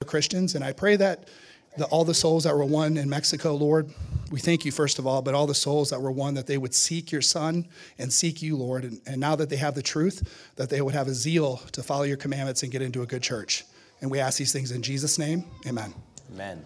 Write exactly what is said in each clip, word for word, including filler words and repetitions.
Christians. And I pray that the, all the souls that were won in Mexico, Lord, we thank you, first of all, but all the souls that were won, that they would seek your Son and seek you, Lord. And, and now that they have the truth, that they would have a zeal to follow your commandments and get into a good church. And we ask these things in Jesus' name. Amen. Amen.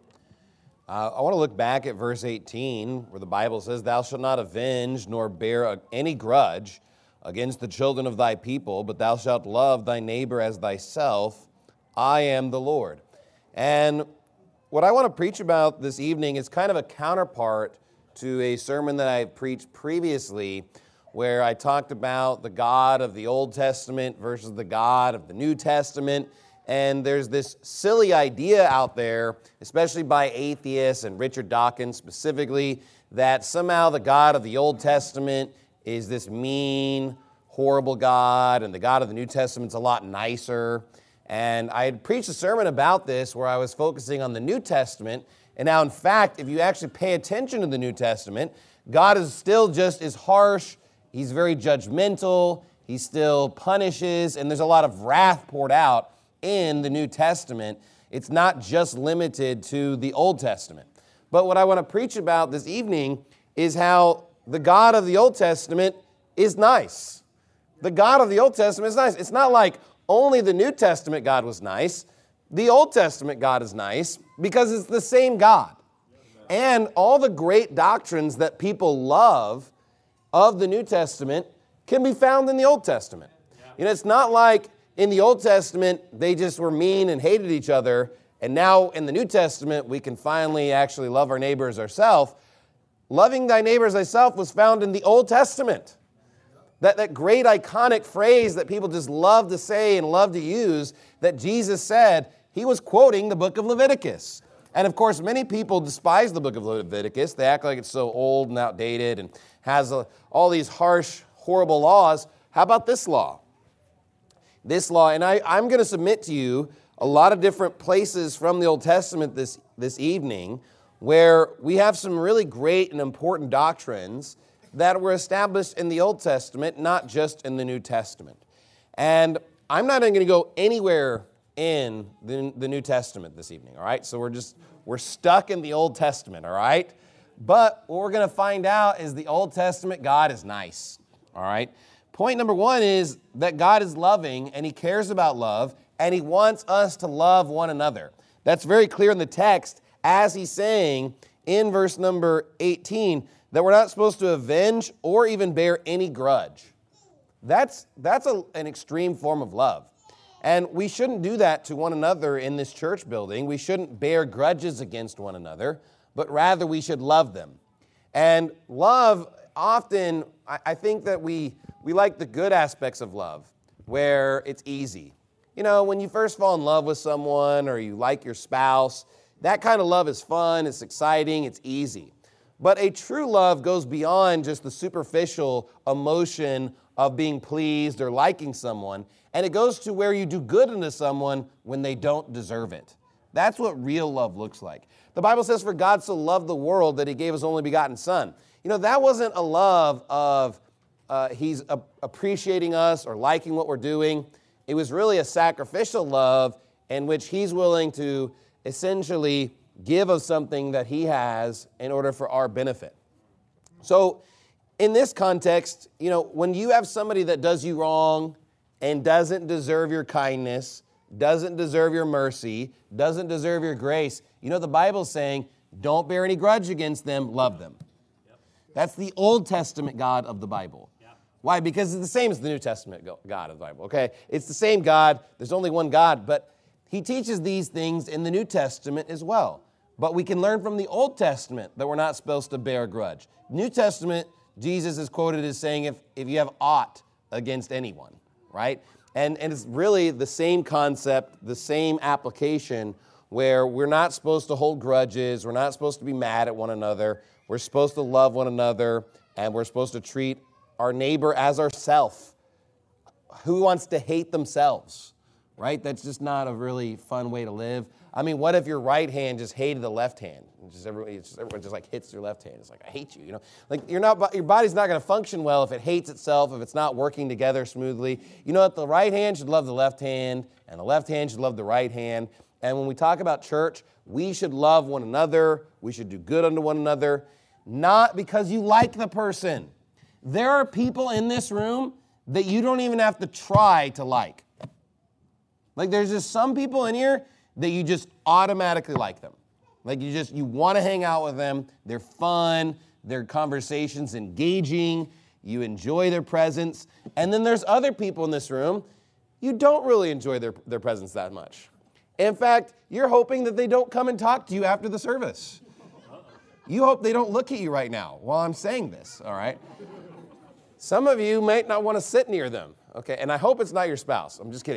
Uh, I want to look back at verse eighteen, where the Bible says, "Thou shalt not avenge nor bear any grudge against the children of thy people, but thou shalt love thy neighbor as thyself. I am the Lord." And what I want to preach about this evening is kind of a counterpart to a sermon that I preached previously, where I talked about the God of the Old Testament versus the God of the New Testament. And there's this silly idea out there, especially by atheists and Richard Dawkins specifically, that somehow the God of the Old Testament is this mean, horrible God, and the God of the New Testament's a lot nicer. And I had preached a sermon about this where I was focusing on the New Testament. And now, in fact, if you actually pay attention to the New Testament, God is still just as harsh. He's very judgmental. He still punishes, and there's a lot of wrath poured out in the New Testament. It's not just limited to the Old Testament. But what I want to preach about this evening is how the God of the Old Testament is nice. The God of the Old Testament is nice. It's not like only the New Testament God was nice. The Old Testament God is nice because it's the same God. And all the great doctrines that people love of the New Testament can be found in the Old Testament. You know, it's not like in the Old Testament, they just were mean and hated each other, and now in the New Testament, we can finally actually love our neighbors ourselves. Loving thy neighbor as thyself was found in the Old Testament. That, that great iconic phrase that people just love to say and love to use, that Jesus said, he was quoting the book of Leviticus. And of course, many people despise the book of Leviticus. They act like it's so old and outdated and has a, all these harsh, horrible laws. How about this law? This law, and I, I'm going to submit to you a lot of different places from the Old Testament this, this evening where we have some really great and important doctrines that were established in the Old Testament, not just in the New Testament. And I'm not even going to go anywhere in the, the New Testament this evening, all right? So we're just, we're stuck in the Old Testament, all right? But what we're going to find out is the Old Testament God is nice, all right? Point number one is that God is loving and he cares about love and he wants us to love one another. That's very clear in the text as he's saying in verse number eighteen that we're not supposed to avenge or even bear any grudge. That's, that's a, an extreme form of love. And we shouldn't do that to one another in this church building. We shouldn't bear grudges against one another, but rather we should love them. And love, often, I, I think that we... We like the good aspects of love, where it's easy. You know, when you first fall in love with someone or you like your spouse, that kind of love is fun, it's exciting, it's easy. But a true love goes beyond just the superficial emotion of being pleased or liking someone, and it goes to where you do good unto someone when they don't deserve it. That's what real love looks like. The Bible says, "For God so loved the world that he gave his only begotten Son." You know, that wasn't a love of Uh, he's a- appreciating us or liking what we're doing. It was really a sacrificial love in which he's willing to essentially give us something that he has in order for our benefit. So in this context, you know, when you have somebody that does you wrong and doesn't deserve your kindness, doesn't deserve your mercy, doesn't deserve your grace, you know, the Bible's saying, don't bear any grudge against them, love them. That's the Old Testament God of the Bible. Why? Because it's the same as the New Testament God of the Bible, okay? It's the same God. There's only one God, but he teaches these things in the New Testament as well. But we can learn from the Old Testament that we're not supposed to bear a grudge. New Testament, Jesus is quoted as saying, if, if you have aught against anyone, right? And, and it's really the same concept, the same application, where we're not supposed to hold grudges, we're not supposed to be mad at one another, we're supposed to love one another, and we're supposed to treat our neighbor as ourself. Who wants to hate themselves, right? That's just not a really fun way to live. I mean, what if your right hand just hated the left hand? And just everybody, just, everyone just like hits your left hand. It's like, I hate you, you know? Like you're not, your body's not going to function well if it hates itself, if it's not working together smoothly. You know what? The right hand should love the left hand, and the left hand should love the right hand. And when we talk about church, we should love one another. We should do good unto one another, not because you like the person. There are people in this room that you don't even have to try to like. Like there's just some people in here that you just automatically like them. Like you just, you want to hang out with them. They're fun. Their conversation's engaging. You enjoy their presence. And then there's other people in this room, you don't really enjoy their, their presence that much. In fact, you're hoping that they don't come and talk to you after the service. You hope they don't look at you right now while I'm saying this, all right? Some of you might not want to sit near them, okay? And I hope it's not your spouse. I'm just kidding.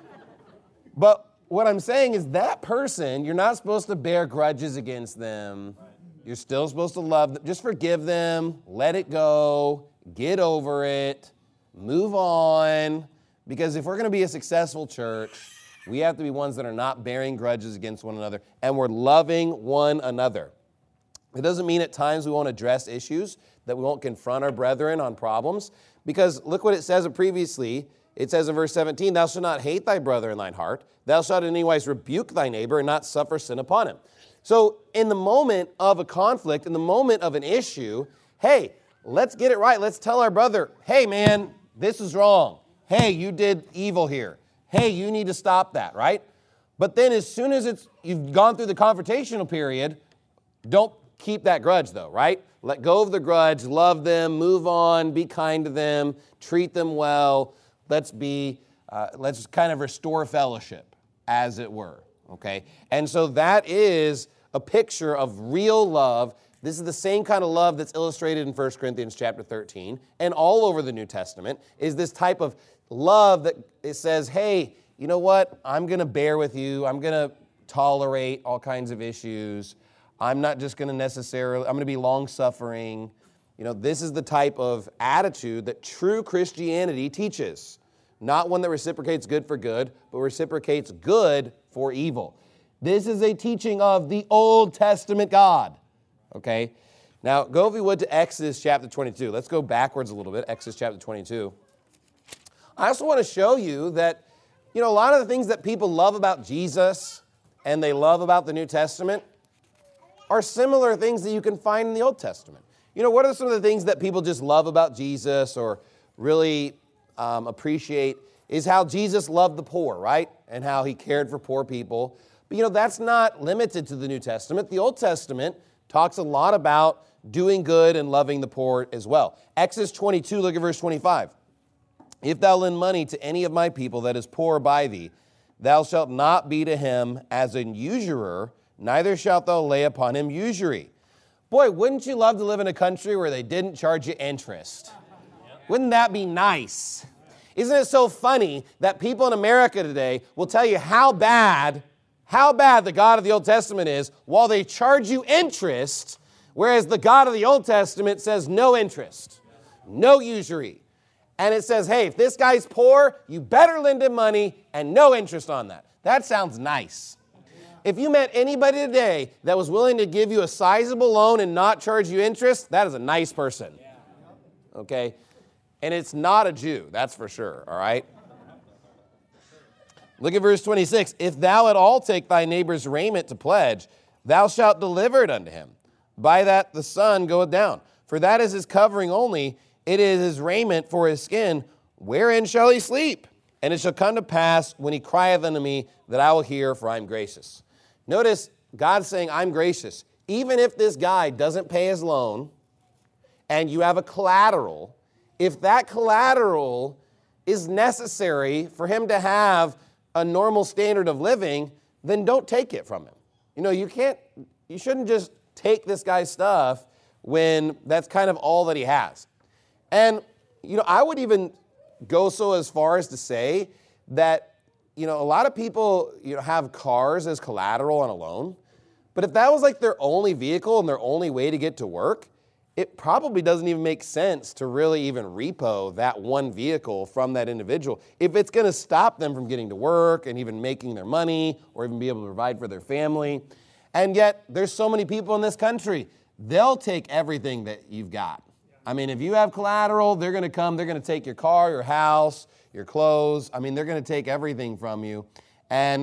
But what I'm saying is that person, you're not supposed to bear grudges against them. You're still supposed to love them. Just forgive them, let it go, get over it, move on. Because if we're going to be a successful church, we have to be ones that are not bearing grudges against one another, and we're loving one another. It doesn't mean at times we won't address issues, that we won't confront our brethren on problems, because look what it says previously. It says in verse seventeen, thou shalt not hate thy brother in thine heart. Thou shalt in any wise rebuke thy neighbor and not suffer sin upon him. So in the moment of a conflict, in the moment of an issue, hey, let's get it right. Let's tell our brother, hey, man, this is wrong. Hey, you did evil here. Hey, you need to stop that, right? But then as soon as it's you've gone through the confrontational period, don't keep that grudge though, right? Let go of the grudge, love them, move on, be kind to them, treat them well. Let's be, uh, let's kind of restore fellowship, as it were, okay? And so that is a picture of real love. This is the same kind of love that's illustrated in First Corinthians chapter thirteen and all over the New Testament, is this type of love that it says, hey, you know what? I'm going to bear with you. I'm going to tolerate all kinds of issues. I'm not just going to necessarily, I'm going to be long-suffering. You know, this is the type of attitude that true Christianity teaches. Not one that reciprocates good for good, but reciprocates good for evil. This is a teaching of the Old Testament God. Okay? Now, go if you would to Exodus chapter twenty-two. Let's go backwards a little bit, Exodus chapter twenty-two. I also want to show you that, you know, a lot of the things that people love about Jesus and they love about the New Testament are similar things that you can find in the Old Testament. You know, what are some of the things that people just love about Jesus or really um, appreciate is how Jesus loved the poor, right? And how he cared for poor people. But, you know, that's not limited to the New Testament. The Old Testament talks a lot about doing good and loving the poor as well. Exodus twenty-two, look at verse twenty-five. If thou lend money to any of my people that is poor by thee, thou shalt not be to him as an usurer, neither shalt thou lay upon him usury. Boy, wouldn't you love to live in a country where they didn't charge you interest? Wouldn't that be nice? Isn't it so funny that people in America today will tell you how bad, how bad the God of the Old Testament is while they charge you interest, whereas the God of the Old Testament says no interest, no usury. And it says, hey, if this guy's poor, you better lend him money and no interest on that. That sounds nice. If you met anybody today that was willing to give you a sizable loan and not charge you interest, that is a nice person. Okay? And it's not a Jew, that's for sure, all right? Look at verse twenty-six. If thou at all take thy neighbor's raiment to pledge, thou shalt deliver it unto him. By that the sun goeth down. For that is his covering only, it is his raiment for his skin. Wherein shall he sleep? And it shall come to pass when he crieth unto me that I will hear, for I am gracious. Notice God's saying, I'm gracious. Even if this guy doesn't pay his loan and you have a collateral, if that collateral is necessary for him to have a normal standard of living, then don't take it from him. You know, you can't, you shouldn't just take this guy's stuff when that's kind of all that he has. And, you know, I would even go so as far as to say that, you know, a lot of people, you know, have cars as collateral on a loan. But if that was like their only vehicle and their only way to get to work, it probably doesn't even make sense to really even repo that one vehicle from that individual if it's going to stop them from getting to work and even making their money or even be able to provide for their family. And yet there's so many people in this country, they'll take everything that you've got. I mean, if you have collateral, they're going to come, they're going to take your car, your house, your clothes. I mean, they're going to take everything from you. And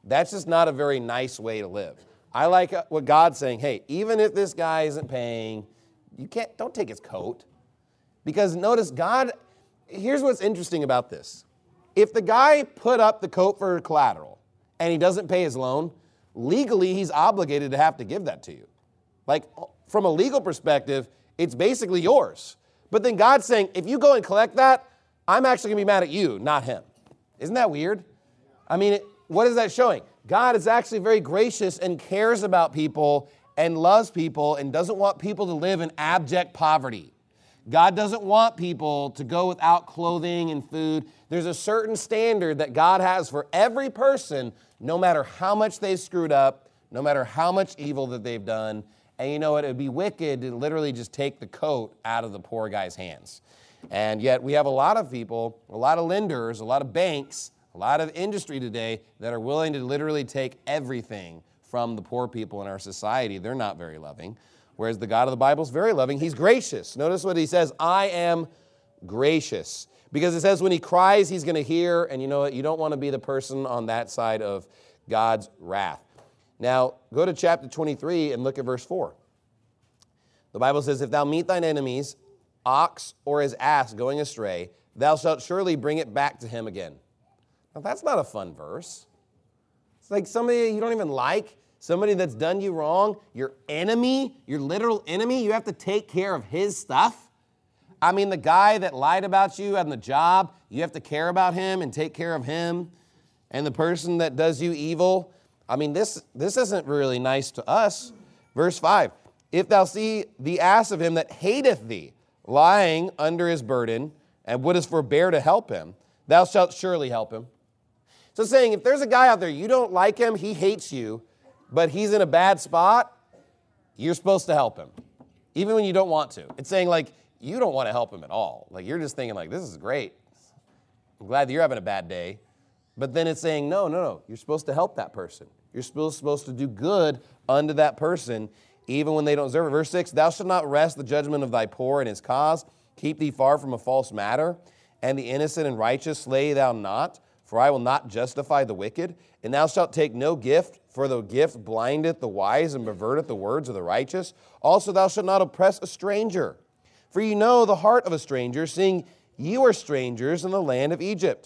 That's just not a very nice way to live. I like what God's saying, hey, even if this guy isn't paying, you can't, don't take his coat. Because notice God, here's what's interesting about this. If the guy put up the coat for collateral and he doesn't pay his loan, legally he's obligated to have to give that to you. Like from a legal perspective, it's basically yours. But then God's saying, if you go and collect that, I'm actually going to be mad at you, not him. Isn't that weird? I mean, it, what is that showing? God is actually very gracious and cares about people and loves people and doesn't want people to live in abject poverty. God doesn't want people to go without clothing and food. There's a certain standard that God has for every person, no matter how much they've screwed up, no matter how much evil that they've done. And you know what? It would be wicked to literally just take the coat out of the poor guy's hands. And yet we have a lot of people, a lot of lenders, a lot of banks, a lot of industry today that are willing to literally take everything from the poor people in our society. They're not very loving. Whereas the God of the Bible is very loving. He's gracious. Notice what he says, I am gracious. Because it says when he cries, he's going to hear. And you know what? You don't want to be the person on that side of God's wrath. Now, go to chapter twenty-three and look at verse four. The Bible says, if thou meet thine enemies, ox or his ass going astray, thou shalt surely bring it back to him again. Now, that's not a fun verse. It's like somebody you don't even like. Somebody that's done you wrong, your enemy, your literal enemy, you have to take care of his stuff. I mean, the guy that lied about you on the job, you have to care about him and take care of him. And the person that does you evil, I mean, this, this isn't really nice to us. Verse five, if thou see the ass of him that hateth thee, lying under his burden, and wouldest forbear to help him, thou shalt surely help him. So saying, if there's a guy out there, you don't like him, he hates you, but he's in a bad spot, you're supposed to help him, even when you don't want to. It's saying, like, you don't want to help him at all. Like, you're just thinking, like, this is great. I'm glad that you're having a bad day. But then it's saying, no, no, no, you're supposed to help that person. You're supposed, supposed to do good unto that person, even when they don't deserve it. Verse six, thou shalt not wrest the judgment of thy poor in his cause. Keep thee far from a false matter. And the innocent and righteous slay thou not. For I will not justify the wicked. And thou shalt take no gift, for the gift blindeth the wise and perverteth the words of the righteous. Also thou shalt not oppress a stranger. For you know the heart of a stranger, seeing you are strangers in the land of Egypt.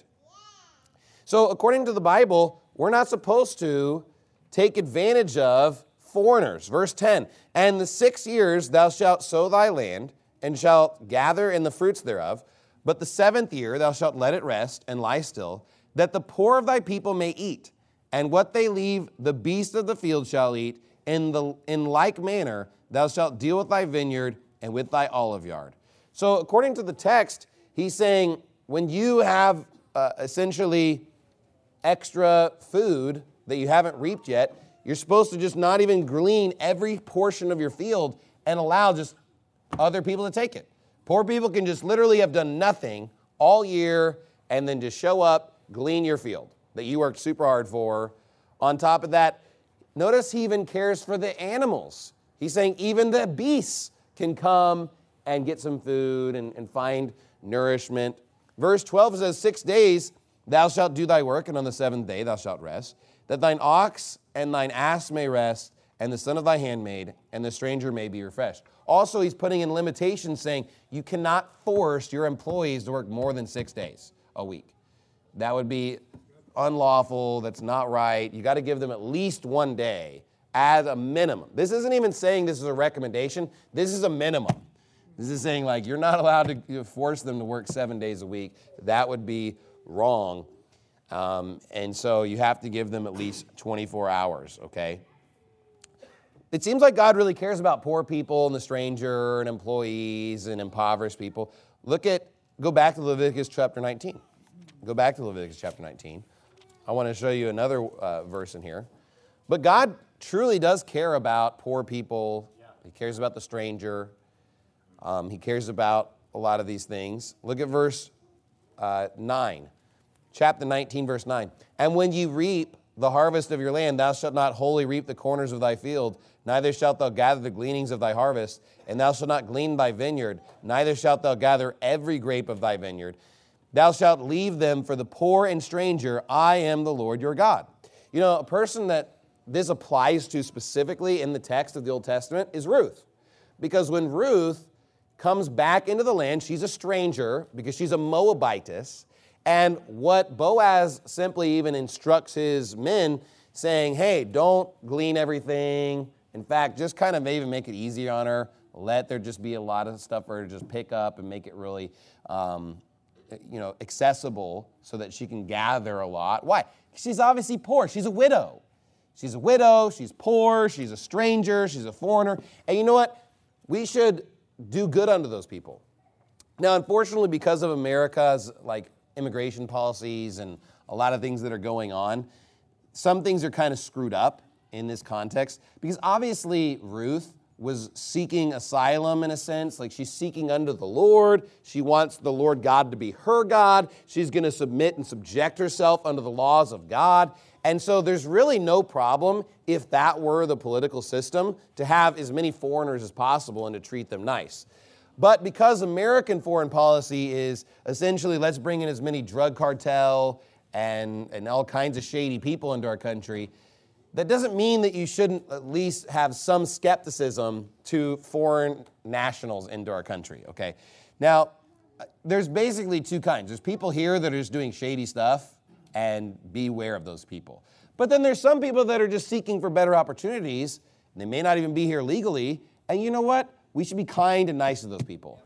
So according to the Bible, we're not supposed to take advantage of foreigners. Verse ten, and the six years thou shalt sow thy land, and shalt gather in the fruits thereof. But the seventh year thou shalt let it rest, and lie still, that the poor of thy people may eat, and what they leave the beasts of the field shall eat. In the in like manner thou shalt deal with thy vineyard and with thy olive yard. So according to the text, he's saying when you have uh, essentially extra food that you haven't reaped yet, you're supposed to just not even glean every portion of your field and allow just other people to take it. Poor people can just literally have done nothing all year and then just show up, glean your field that you worked super hard for. On top of that, notice he even cares for the animals. He's saying even the beasts can come and get some food and, and find nourishment. Verse twelve says, six days thou shalt do thy work, and on the seventh day thou shalt rest, that thine ox and thine ass may rest, and the son of thy handmaid, and the stranger may be refreshed. Also, he's putting in limitations saying you cannot force your employees to work more than six days a week. That would be unlawful. That's not right. You got to give them at least one day as a minimum. This isn't even saying this is a recommendation. This is a minimum. This is saying like you're not allowed to force them to work seven days a week. That would be wrong. Um, and so you have to give them at least twenty-four hours, okay? It seems like God really cares about poor people and the stranger and employees and impoverished people. Look at, go back to Leviticus chapter nineteen. Go back to Leviticus chapter nineteen. I want to show you another uh, verse in here. But God truly does care about poor people. Yeah. He cares about the stranger. Um, he cares about a lot of these things. Look at verse uh, nine. Chapter nineteen, verse nine. And when ye reap the harvest of your land, thou shalt not wholly reap the corners of thy field, neither shalt thou gather the gleanings of thy harvest, and thou shalt not glean thy vineyard, neither shalt thou gather every grape of thy vineyard. Thou shalt leave them for the poor and stranger. I am the Lord your God. You know, a person that this applies to specifically in the text of the Old Testament is Ruth. Because when Ruth comes back into the land, she's a stranger because she's a Moabitess. And what Boaz simply even instructs his men, saying, hey, don't glean everything. In fact, just kind of even make it easier on her. Let there just be a lot of stuff for her to just pick up and make it really, um, you know, accessible so that she can gather a lot. Why? She's obviously poor. She's a widow. She's a widow. She's poor. She's a stranger. She's a foreigner. And you know what? We should do good unto those people. Now, unfortunately, because of America's like immigration policies and a lot of things that are going on, some things are kind of screwed up in this context, because obviously Ruth was seeking asylum in a sense, like she's seeking unto the Lord. She wants the Lord God to be her God. She's going to submit and subject herself unto the laws of God. And so there's really no problem if that were the political system, to have as many foreigners as possible and to treat them nice. But because American foreign policy is essentially let's bring in as many drug cartel and, and all kinds of shady people into our country, that doesn't mean that you shouldn't at least have some skepticism to foreign nationals into our country, okay? Now, there's basically two kinds. There's people here that are just doing shady stuff, and beware of those people. But then there's some people that are just seeking for better opportunities, and they may not even be here legally, and you know what? We should be kind and nice to those people.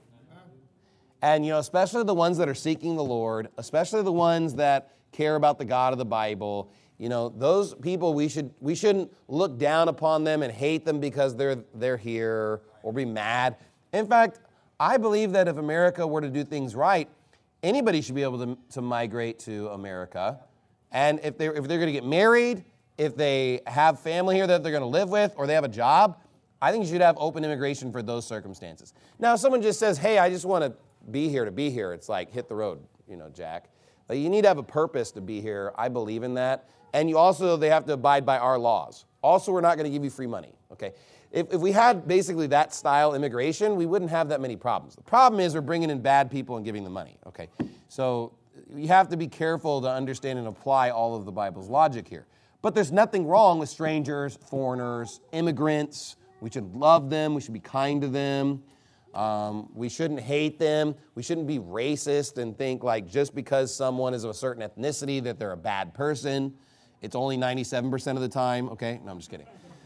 And, you know, especially the ones that are seeking the Lord, especially the ones that care about the God of the Bible. You know, those people, we, should, we shouldn't look down upon them and hate them because they're, they're here or be mad. In fact, I believe that if America were to do things right, anybody should be able to, to migrate to America. And if they're, if they're going to get married, if they have family here that they're going to live with, or they have a job, I think you should have open immigration for those circumstances. Now, if someone just says, hey, I just want to be here to be here, it's like, hit the road, you know, Jack. But you need to have a purpose to be here. I believe in that. And you also, they have to abide by our laws. Also, we're not going to give you free money, okay? If, if we had basically that style immigration, we wouldn't have that many problems. The problem is we're bringing in bad people and giving them money, okay? So you have to be careful to understand and apply all of the Bible's logic here. But there's nothing wrong with strangers, foreigners, immigrants. We should love them. We should be kind to them. Um, we shouldn't hate them. We shouldn't be racist and think like just because someone is of a certain ethnicity that they're a bad person. It's only ninety-seven percent of the time, okay? No, I'm just kidding.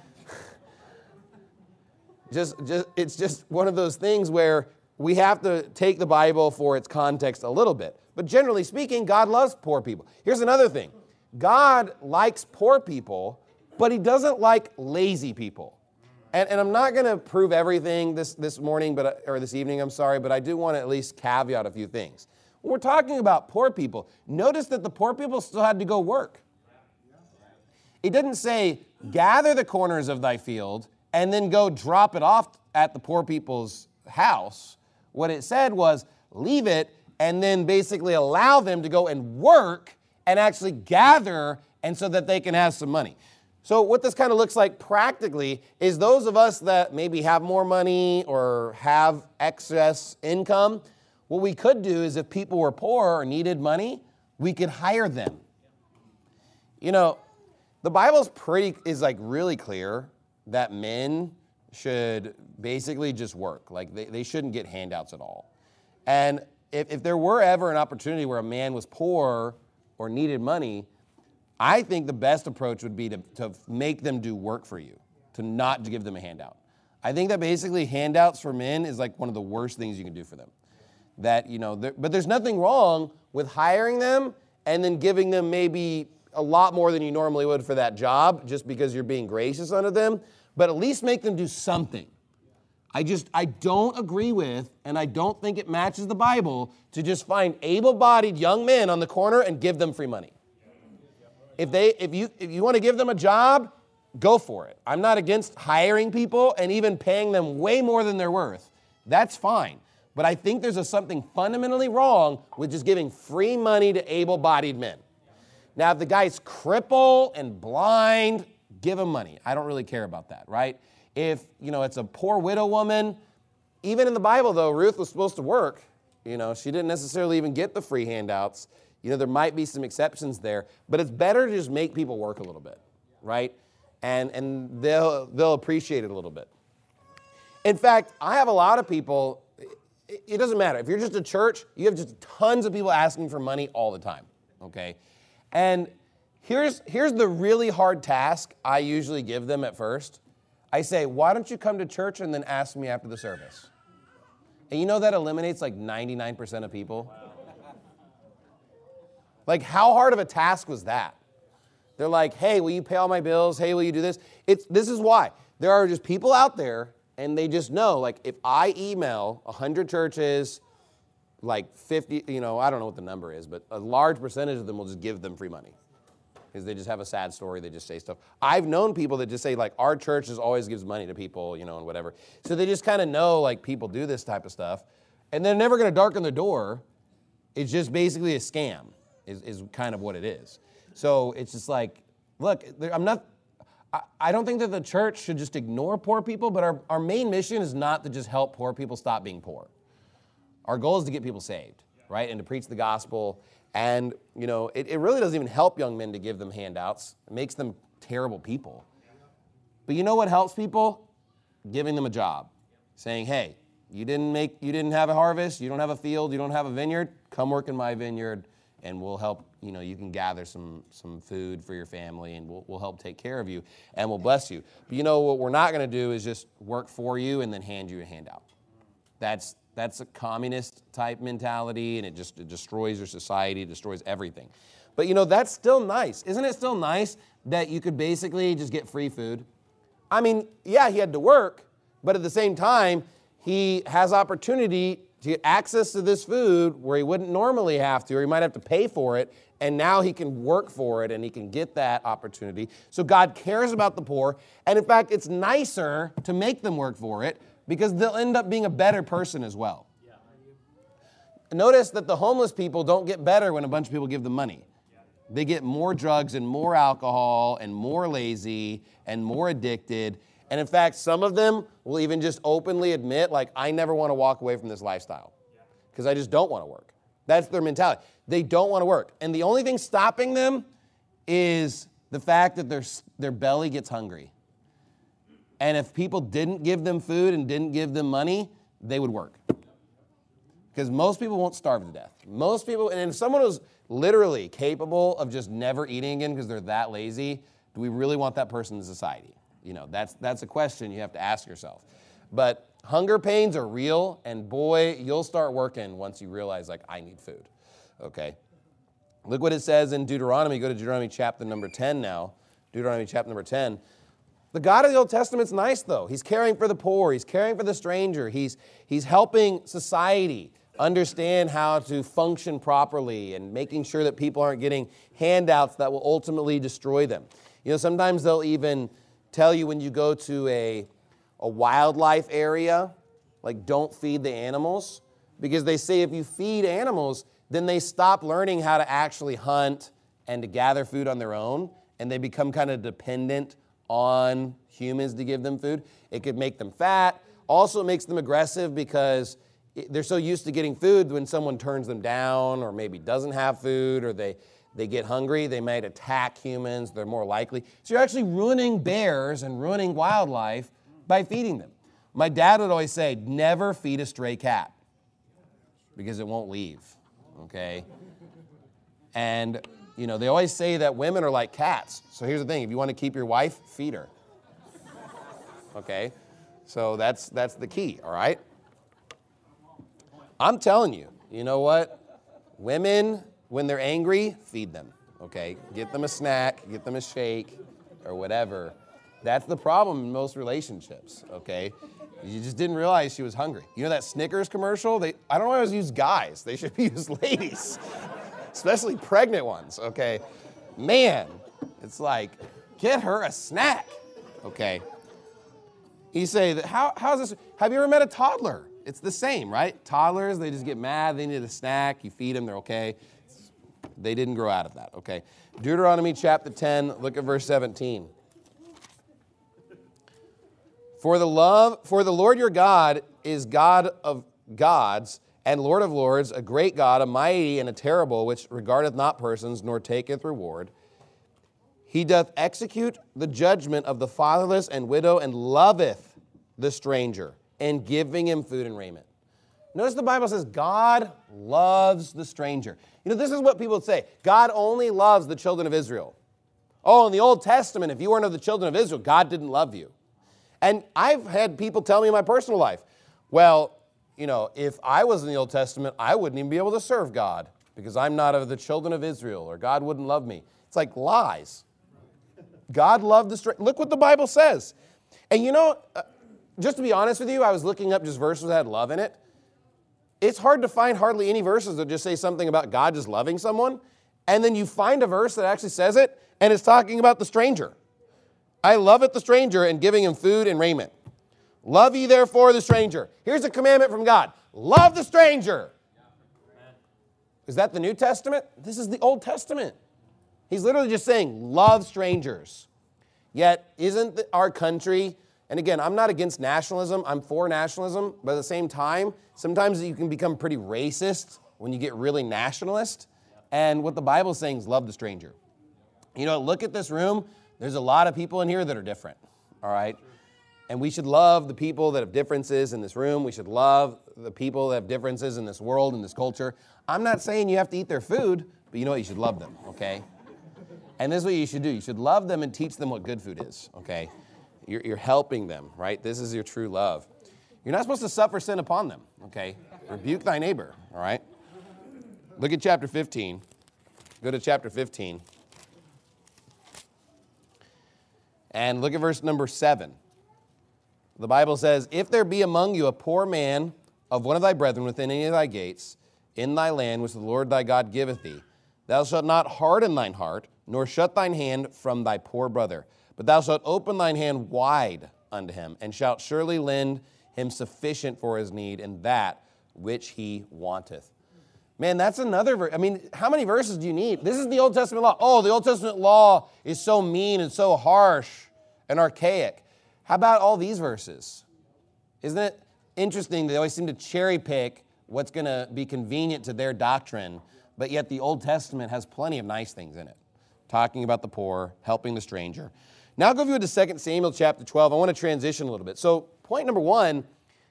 just, just, it's just one of those things where we have to take the Bible for its context a little bit. But generally speaking, God loves poor people. Here's another thing. God likes poor people, but he doesn't like lazy people. And, and I'm not going to prove everything this, this morning, but or this evening, I'm sorry, but I do want to at least caveat a few things. When we're talking about poor people, notice that the poor people still had to go work. It didn't say, gather the corners of thy field and then go drop it off at the poor people's house. What it said was, leave it and then basically allow them to go and work and actually gather, and so that they can have some money. So what this kind of looks like practically is those of us that maybe have more money or have excess income, what we could do is if people were poor or needed money, we could hire them. You know, the Bible's pretty, is like really clear that men should basically just work. Like they, they shouldn't get handouts at all. And if, if there were ever an opportunity where a man was poor or needed money, I think the best approach would be to, to make them do work for you, to not give them a handout. I think that basically handouts for men is like one of the worst things you can do for them. That, you know, but there's nothing wrong with hiring them and then giving them maybe a lot more than you normally would for that job just because you're being gracious unto them, but at least make them do something. I just, I don't agree with, and I don't think it matches the Bible to just find able-bodied young men on the corner and give them free money. If they, if you, if you want to give them a job, go for it. I'm not against hiring people and even paying them way more than they're worth. That's fine. But I think there's a something fundamentally wrong with just giving free money to able-bodied men. Now, if the guy's crippled and blind, give him money. I don't really care about that, right? If, you know, it's a poor widow woman, even in the Bible, though, Ruth was supposed to work. You know, she didn't necessarily even get the free handouts. You know, there might be some exceptions there, but it's better to just make people work a little bit, right? And and they'll they'll appreciate it a little bit. In fact, I have a lot of people, it, it doesn't matter. If you're just a church, you have just tons of people asking for money all the time, okay? And here's here's the really hard task I usually give them at first. I say, why don't you come to church and then ask me after the service? And you know that eliminates like ninety-nine percent of people? Like, how hard of a task was that? They're like, hey, will you pay all my bills? Hey, will you do this? It's, this is why. There are just people out there, and they just know, like, if I email one hundred churches, like fifty, you know, I don't know what the number is, but a large percentage of them will just give them free money. Because they just have a sad story, they just say stuff. I've known people that just say, like, our church just always gives money to people, you know, and whatever. So they just kind of know, like, people do this type of stuff. And they're never going to darken the door. It's just basically a scam. Is, is kind of what it is. So it's just like, look, I'm not, I, I don't think that the church should just ignore poor people, but our, our main mission is not to just help poor people stop being poor. Our goal is to get people saved, right? And to preach the gospel. And, you know, it, it really doesn't even help young men to give them handouts. It makes them terrible people. But you know what helps people? Giving them a job. Saying, hey, you didn't make, you didn't have a harvest, you don't have a field, you don't have a vineyard, come work in my vineyard. And we'll help, you know, you can gather some some food for your family, and we'll, we'll help take care of you, and we'll bless you. But you know what we're not going to do is just work for you and then hand you a handout. That's that's a communist type mentality, and it just it destroys your society, it destroys everything. But you know, that's still nice. Isn't it still nice that you could basically just get free food? I mean, yeah, he had to work, but at the same time, he has opportunity to get access to this food where he wouldn't normally have to, or he might have to pay for it, and now he can work for it and he can get that opportunity. So God cares about the poor, and in fact, it's nicer to make them work for it because they'll end up being a better person as well. Yeah. Notice that the homeless people don't get better when a bunch of people give them money. Yeah. They get more drugs and more alcohol and more lazy and more addicted. And in fact, some of them will even just openly admit, like, I never want to walk away from this lifestyle because I just don't want to work. That's their mentality. They don't want to work. And the only thing stopping them is the fact that their, their belly gets hungry. And if people didn't give them food and didn't give them money, they would work. Because most people won't starve to death. Most people, and if someone was literally capable of just never eating again because they're that lazy, do we really want that person in society? You know, that's that's a question you have to ask yourself. But hunger pains are real, and boy, you'll start working once you realize, like, I need food, okay? Look what it says in Deuteronomy. Go to Deuteronomy chapter number ten now. Deuteronomy chapter number ten. The God of the Old Testament's nice, though. He's caring for the poor. He's caring for the stranger. He's, he's helping society understand how to function properly and making sure that people aren't getting handouts that will ultimately destroy them. You know, sometimes they'll even tell you when you go to a, a wildlife area, like, don't feed the animals, because they say if you feed animals, then they stop learning how to actually hunt and to gather food on their own, and they become kind of dependent on humans to give them food. It could make them fat. Also, it makes them aggressive because they're so used to getting food. When someone turns them down or maybe doesn't have food, or they They get hungry, they might attack humans, they're more likely. So you're actually ruining bears and ruining wildlife by feeding them. My dad would always say, never feed a stray cat because it won't leave, okay? And, you know, they always say that women are like cats. So here's the thing, if you want to keep your wife, feed her, okay? So that's, that's the key, all right? I'm telling you, you know what? Women, when they're angry, feed them, okay? Get them a snack, get them a shake, or whatever. That's the problem in most relationships, okay? You just didn't realize she was hungry. You know that Snickers commercial? They, I don't always use guys. They should use ladies, especially pregnant ones, okay? Man, it's like, get her a snack, okay? You say, that, how, how's this? Have you ever met a toddler? It's the same, right? Toddlers, they just get mad, they need a snack, you feed them, they're okay. They didn't grow out of that, okay? Deuteronomy chapter ten, look at verse seventeen. For the love, for the Lord your God is God of gods and Lord of lords, a great God, a mighty and a terrible, which regardeth not persons, nor taketh reward. He doth execute the judgment of the fatherless and widow, and loveth the stranger, and giving him food and raiment. Notice the Bible says God loves the stranger. You know, this is what people say. God only loves the children of Israel. Oh, in the Old Testament, if you weren't of the children of Israel, God didn't love you. And I've had people tell me in my personal life, well, you know, if I was in the Old Testament, I wouldn't even be able to serve God because I'm not of the children of Israel, or God wouldn't love me. It's like lies. God loved the stranger. Look what the Bible says. And you know, uh, just to be honest with you, I was looking up just verses that had love in it. It's hard to find hardly any verses that just say something about God just loving someone, and then you find a verse that actually says it, and it's talking about the stranger. I loveth the stranger, and giving him food and raiment. Love ye therefore the stranger. Here's a commandment from God. Love the stranger. Is that the New Testament? This is the Old Testament. He's literally just saying, love strangers. Yet, isn't our country, and again, I'm not against nationalism, I'm for nationalism, but at the same time, sometimes you can become pretty racist when you get really nationalist. And what the Bible is saying is love the stranger. You know, look at this room. There's a lot of people in here that are different, all right? And we should love the people that have differences in this room. We should love the people that have differences in this world, in this culture. I'm not saying you have to eat their food, but you know what? You should love them, okay? And this is what you should do. You should love them and teach them what good food is, okay? You're, you're helping them, right? This is your true love. You're not supposed to suffer sin upon them, okay? Rebuke thy neighbor, all right? Look at chapter fifteen. Go to chapter fifteen. And look at verse number seven. The Bible says, if there be among you a poor man of one of thy brethren within any of thy gates, in thy land which the Lord thy God giveth thee, thou shalt not harden thine heart, nor shut thine hand from thy poor brother, but thou shalt open thine hand wide unto him, and shalt surely lend him sufficient for his need, and that which he wanteth. Man, that's another verse. I mean, how many verses do you need? This is the Old Testament law. Oh, the Old Testament law is so mean and so harsh and archaic. How about all these verses? Isn't it interesting they always seem to cherry pick what's going to be convenient to their doctrine, but yet the Old Testament has plenty of nice things in it, talking about the poor, helping the stranger. Now I'll go with you to Second Samuel chapter twelve. I want to transition a little bit. So point number one,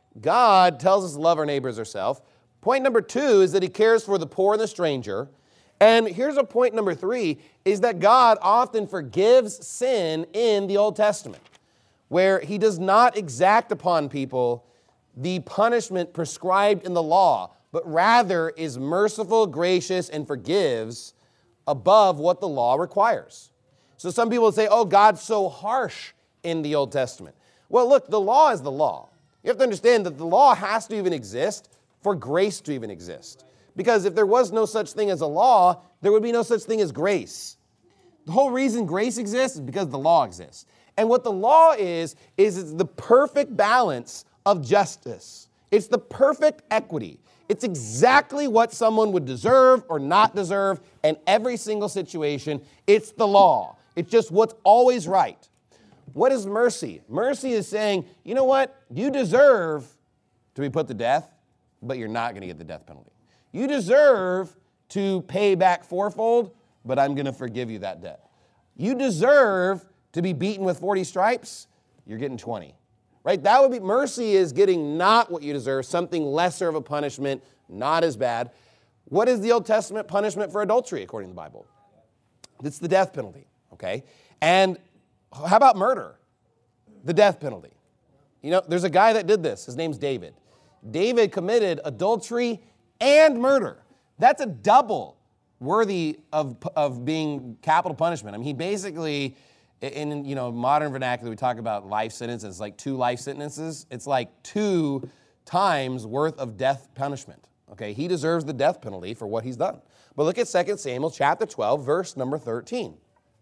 God tells us to love our neighbors ourselves. Point number two is that he cares for the poor and the stranger. And here's a point number three, is that God often forgives sin in the Old Testament, where he does not exact upon people the punishment prescribed in the law, but rather is merciful, gracious, and forgives above what the law requires. So some people say, oh, God's so harsh in the Old Testament. Well, look, the law is the law. You have to understand that the law has to even exist for grace to even exist. Because if there was no such thing as a law, there would be no such thing as grace. The whole reason grace exists is because the law exists. And what the law is, is it's the perfect balance of justice. It's the perfect equity. It's exactly what someone would deserve or not deserve in every single situation. It's the law. It's just what's always right. What is mercy? Mercy is saying, you know what? You deserve to be put to death, but you're not going to get the death penalty. You deserve to pay back fourfold, but I'm going to forgive you that debt. You deserve to be beaten with forty stripes, you're getting twenty. Right? That would be, mercy is getting not what you deserve, something lesser of a punishment, not as bad. What is the Old Testament punishment for adultery, according to the Bible? It's the death penalty, okay? And how about murder? The death penalty. You know, there's a guy that did this. His name's David. David committed adultery and murder. That's a double worthy of, of being capital punishment. I mean, he basically, in you know modern vernacular, we talk about life sentences, like two life sentences. It's like two times worth of death punishment. Okay, he deserves the death penalty for what he's done. But look at Second Samuel chapter twelve, verse number thirteen.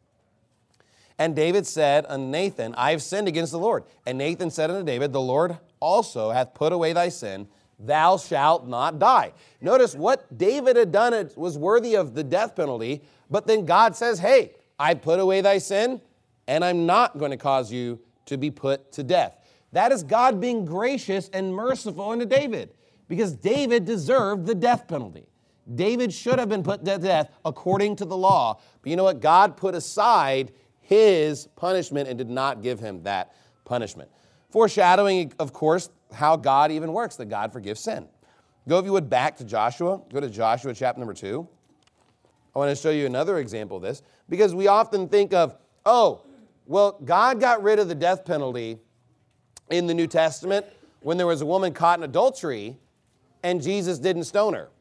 And David said unto Nathan, I have sinned against the Lord. And Nathan said unto David, the Lord also hath put away thy sin. Thou shalt not die. Notice what David had done was worthy of the death penalty, but then God says, hey, I put away thy sin, and I'm not going to cause you to be put to death. That is God being gracious and merciful unto David, Because David deserved the death penalty. David should have been put to death according to the law. But you know what? God put aside his punishment and did not give him that punishment. Foreshadowing, of course, how God even works, that God forgives sin. Go, if you would, back to Joshua. Go to Joshua chapter number two. I want to show you another example of this, because we often think of, oh, well, God got rid of the death penalty in the New Testament when there was a woman caught in adultery and Jesus didn't stone her.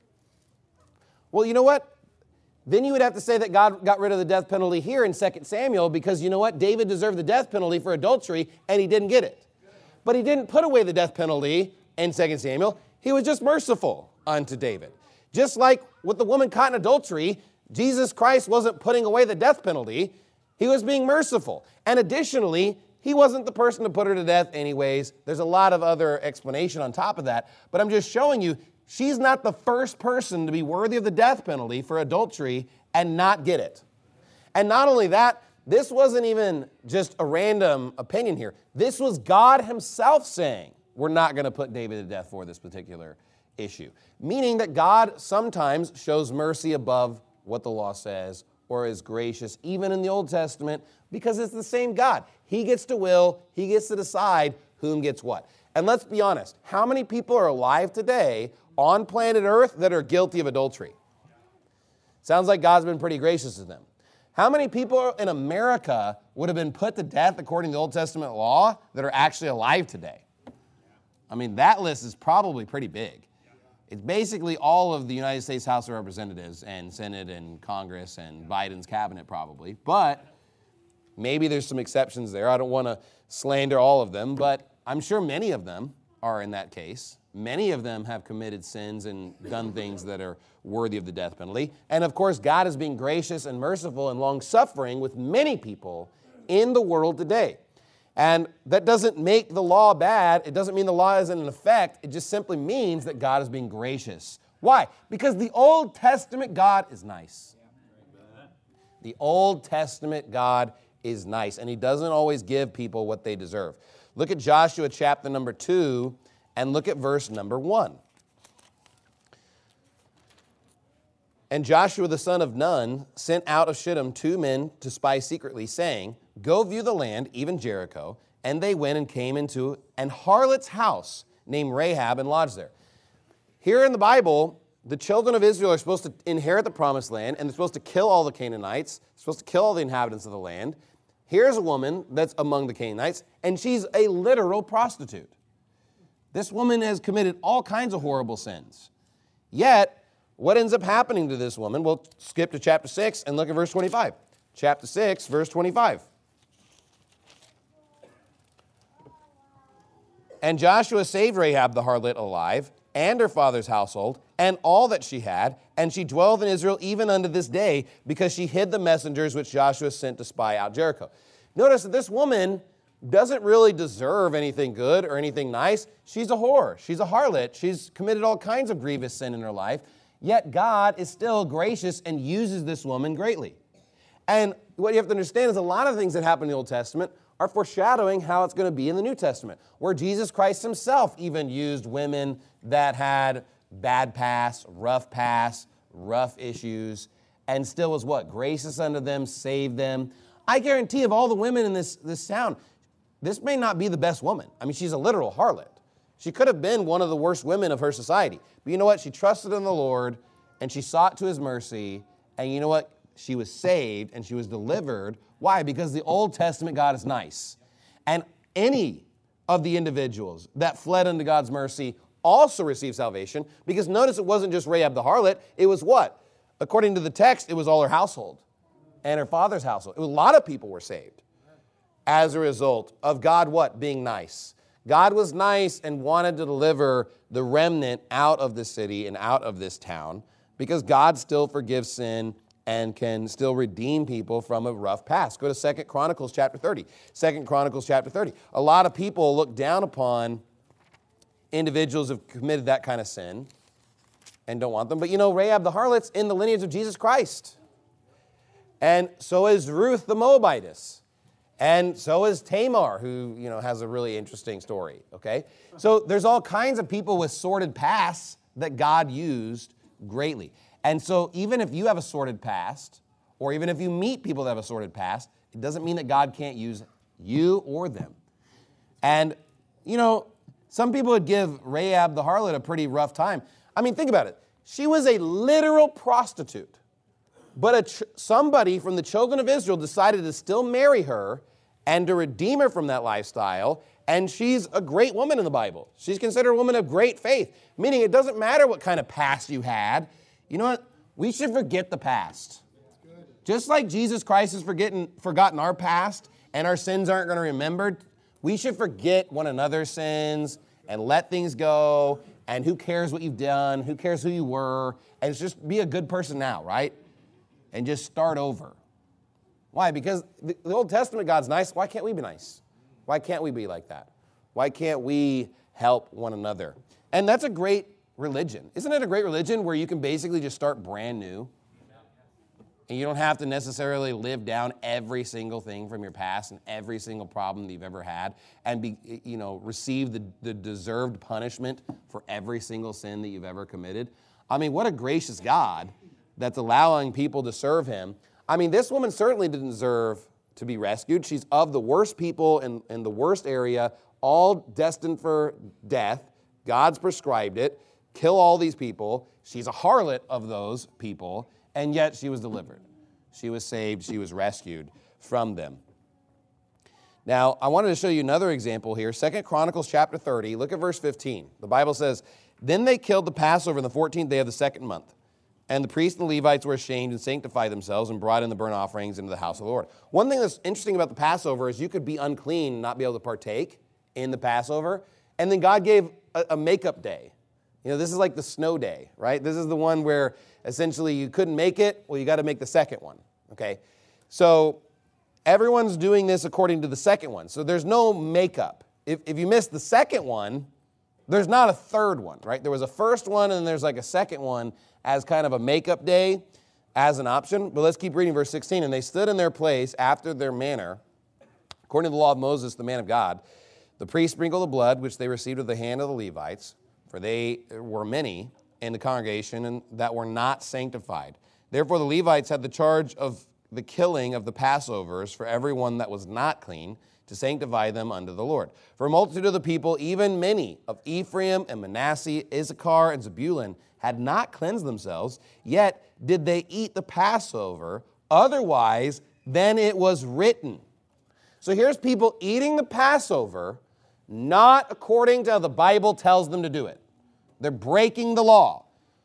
Well, you know what? Then you would have to say that God got rid of the death penalty here in Second Samuel, because you know what? David deserved the death penalty for adultery and he didn't get it. But he didn't put away the death penalty in Second Samuel. He was just merciful unto David. Just like with the woman caught in adultery, Jesus Christ wasn't putting away the death penalty. He was being merciful. And additionally, he wasn't the person to put her to death anyways. There's a lot of other explanation on top of that. But I'm just showing you, she's not the first person to be worthy of the death penalty for adultery and not get it. And not only that, this wasn't even just a random opinion here. This was God himself saying, we're not going to put David to death for this particular issue. Meaning that God sometimes shows mercy above what the law says, or is gracious, even in the Old Testament, because it's the same God. He gets to will, he gets to decide whom gets what. And let's be honest, how many people are alive today on planet Earth that are guilty of adultery? Sounds like God's been pretty gracious to them. How many people in America would have been put to death according to the Old Testament law that are actually alive today? I mean, that list is probably pretty big. It's basically all of the United States House of Representatives and Senate and Congress and Biden's cabinet probably. But maybe there's some exceptions there. I don't want to slander all of them, but I'm sure many of them are in that case. Many of them have committed sins and done things that are worthy of the death penalty. And of course, God is being gracious and merciful and long-suffering with many people in the world today. And that doesn't make the law bad. It doesn't mean the law isn't in effect. It just simply means that God is being gracious. Why? Because the Old Testament God is nice. The Old Testament God is nice, and he doesn't always give people what they deserve. Look at Joshua chapter number two, and look at verse number one. And Joshua the son of Nun sent out of Shittim two men to spy secretly, saying, go view the land, even Jericho. And they went and came into an harlot's house named Rahab and lodged there. Here in the Bible, the children of Israel are supposed to inherit the promised land, and they're supposed to kill all the Canaanites, they're supposed to kill all the inhabitants of the land. Here's a woman that's among the Canaanites, and she's a literal prostitute. This woman has committed all kinds of horrible sins. Yet, what ends up happening to this woman? We'll skip to chapter six and look at verse twenty-five. Chapter six, verse twenty-five. And Joshua saved Rahab the harlot alive, and her father's household, and all that she had, and she dwelled in Israel even unto this day, because she hid the messengers which Joshua sent to spy out Jericho. Notice that this woman doesn't really deserve anything good or anything nice. She's a whore. She's a harlot. She's committed all kinds of grievous sin in her life. Yet God is still gracious and uses this woman greatly. And what you have to understand is a lot of things that happen in the Old Testament are foreshadowing how it's going to be in the New Testament, where Jesus Christ himself even used women that had bad past, rough past, rough issues, and still was what? Gracious unto them, saved them. I guarantee of all the women in this, this town, this may not be the best woman. I mean, she's a literal harlot. She could have been one of the worst women of her society. But you know what? She trusted in the Lord, and she sought to his mercy, and you know what? She was saved, and she was delivered. Why? Because the Old Testament God is nice. And any of the individuals that fled unto God's mercy also received salvation, because notice it wasn't just Rahab the harlot. It was what? According to the text, it was all her household and her father's household. It was, a lot of people were saved as a result of God what? Being nice. God was nice and wanted to deliver the remnant out of the city and out of this town, because God still forgives sin and can still redeem people from a rough past. Go to Second Chronicles chapter thirty. Second Chronicles chapter thirty. A lot of people look down upon individuals who have committed that kind of sin and don't want them. But you know, Rahab the harlot's in the lineage of Jesus Christ. And so is Ruth the Moabitess. And so is Tamar, who, you know, has a really interesting story, okay? So there's all kinds of people with sordid pasts that God used greatly. And so even if you have a sordid past, or even if you meet people that have a sordid past, it doesn't mean that God can't use you or them. And, you know, some people would give Rahab the harlot a pretty rough time. I mean, think about it. She was a literal prostitute. But a ch- somebody from the children of Israel decided to still marry her and to redeem her from that lifestyle. And she's a great woman in the Bible. She's considered a woman of great faith, meaning it doesn't matter what kind of past you had. You know what? We should forget the past. Just like Jesus Christ has forgotten, forgotten our past and our sins aren't going to be remembered, we should forget one another's sins and let things go. And who cares what you've done? Who cares who you were? And just be a good person now, right? And just start over. Why? Because the Old Testament God's nice. Why can't we be nice? Why can't we be like that? Why can't we help one another? And that's a great religion. Isn't it a great religion where you can basically just start brand new? And you don't have to necessarily live down every single thing from your past and every single problem that you've ever had and be, you know, receive the, the deserved punishment for every single sin that you've ever committed. I mean, what a gracious God that's allowing people to serve him. I mean, this woman certainly didn't deserve to be rescued. She's of the worst people in, in the worst area, all destined for death. God's prescribed it. Kill all these people. She's a harlot of those people, and yet she was delivered. She was saved. She was rescued from them. Now, I wanted to show you another example here. Second Chronicles chapter thirty. Look at verse fifteen. The Bible says, "Then they killed the Passover on the fourteenth day of the second month. And the priests and the Levites were ashamed and sanctified themselves and brought in the burnt offerings into the house of the Lord." One thing that's interesting about the Passover is you could be unclean and not be able to partake in the Passover. And then God gave a, a makeup day. You know, this is like the snow day, right? This is the one where essentially you couldn't make it. Well, you got to make the second one, okay? So everyone's doing this according to the second one. So there's no makeup. If, if you miss the second one, there's not a third one, right? There was a first one and there's like a second one as kind of a makeup day as an option. But let's keep reading verse sixteen. "And they stood in their place after their manner, according to the law of Moses, the man of God. The priests sprinkled the blood, which they received of the hand of the Levites, for they were many in the congregation and that were not sanctified. Therefore the Levites had the charge of the killing of the Passovers for everyone that was not clean, to sanctify them unto the Lord. For a multitude of the people, even many of Ephraim and Manasseh, Issachar and Zebulun, had not cleansed themselves, yet did they eat the Passover, otherwise than it was written." So here's people eating the Passover, not according to how the Bible tells them to do it. They're breaking the law.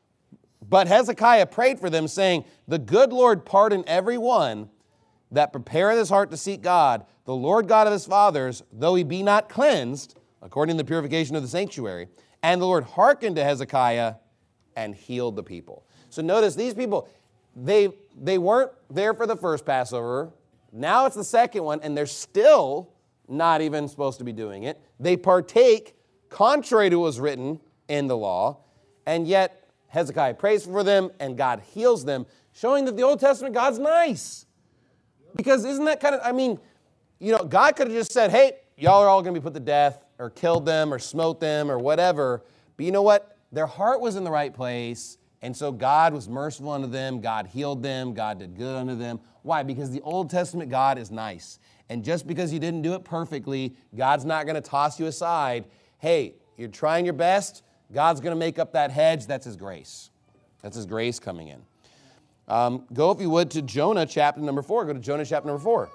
But Hezekiah prayed for them, saying, "The good Lord pardon every one that prepareth his heart to seek God, the Lord God of his fathers, though he be not cleansed, according to the purification of the sanctuary." And the Lord hearkened to Hezekiah and healed the people. So notice these people, they, they weren't there for the first Passover. Now it's the second one, and they're still not even supposed to be doing it. They partake contrary to what was written in the law, and yet Hezekiah prays for them, and God heals them, showing that the Old Testament God's nice. Because isn't that kind of, I mean, you know, God could have just said, "Hey, y'all are all going to be put to death," or killed them, or smote them, or whatever. But you know what? Their heart was in the right place, and so God was merciful unto them. God healed them. God did good unto them. Why? Because the Old Testament God is nice. And just because you didn't do it perfectly, God's not going to toss you aside. Hey, you're trying your best. God's going to make up that hedge. That's his grace. That's his grace coming in. Um, go, if you would, to Jonah chapter number four. Go to Jonah chapter number four.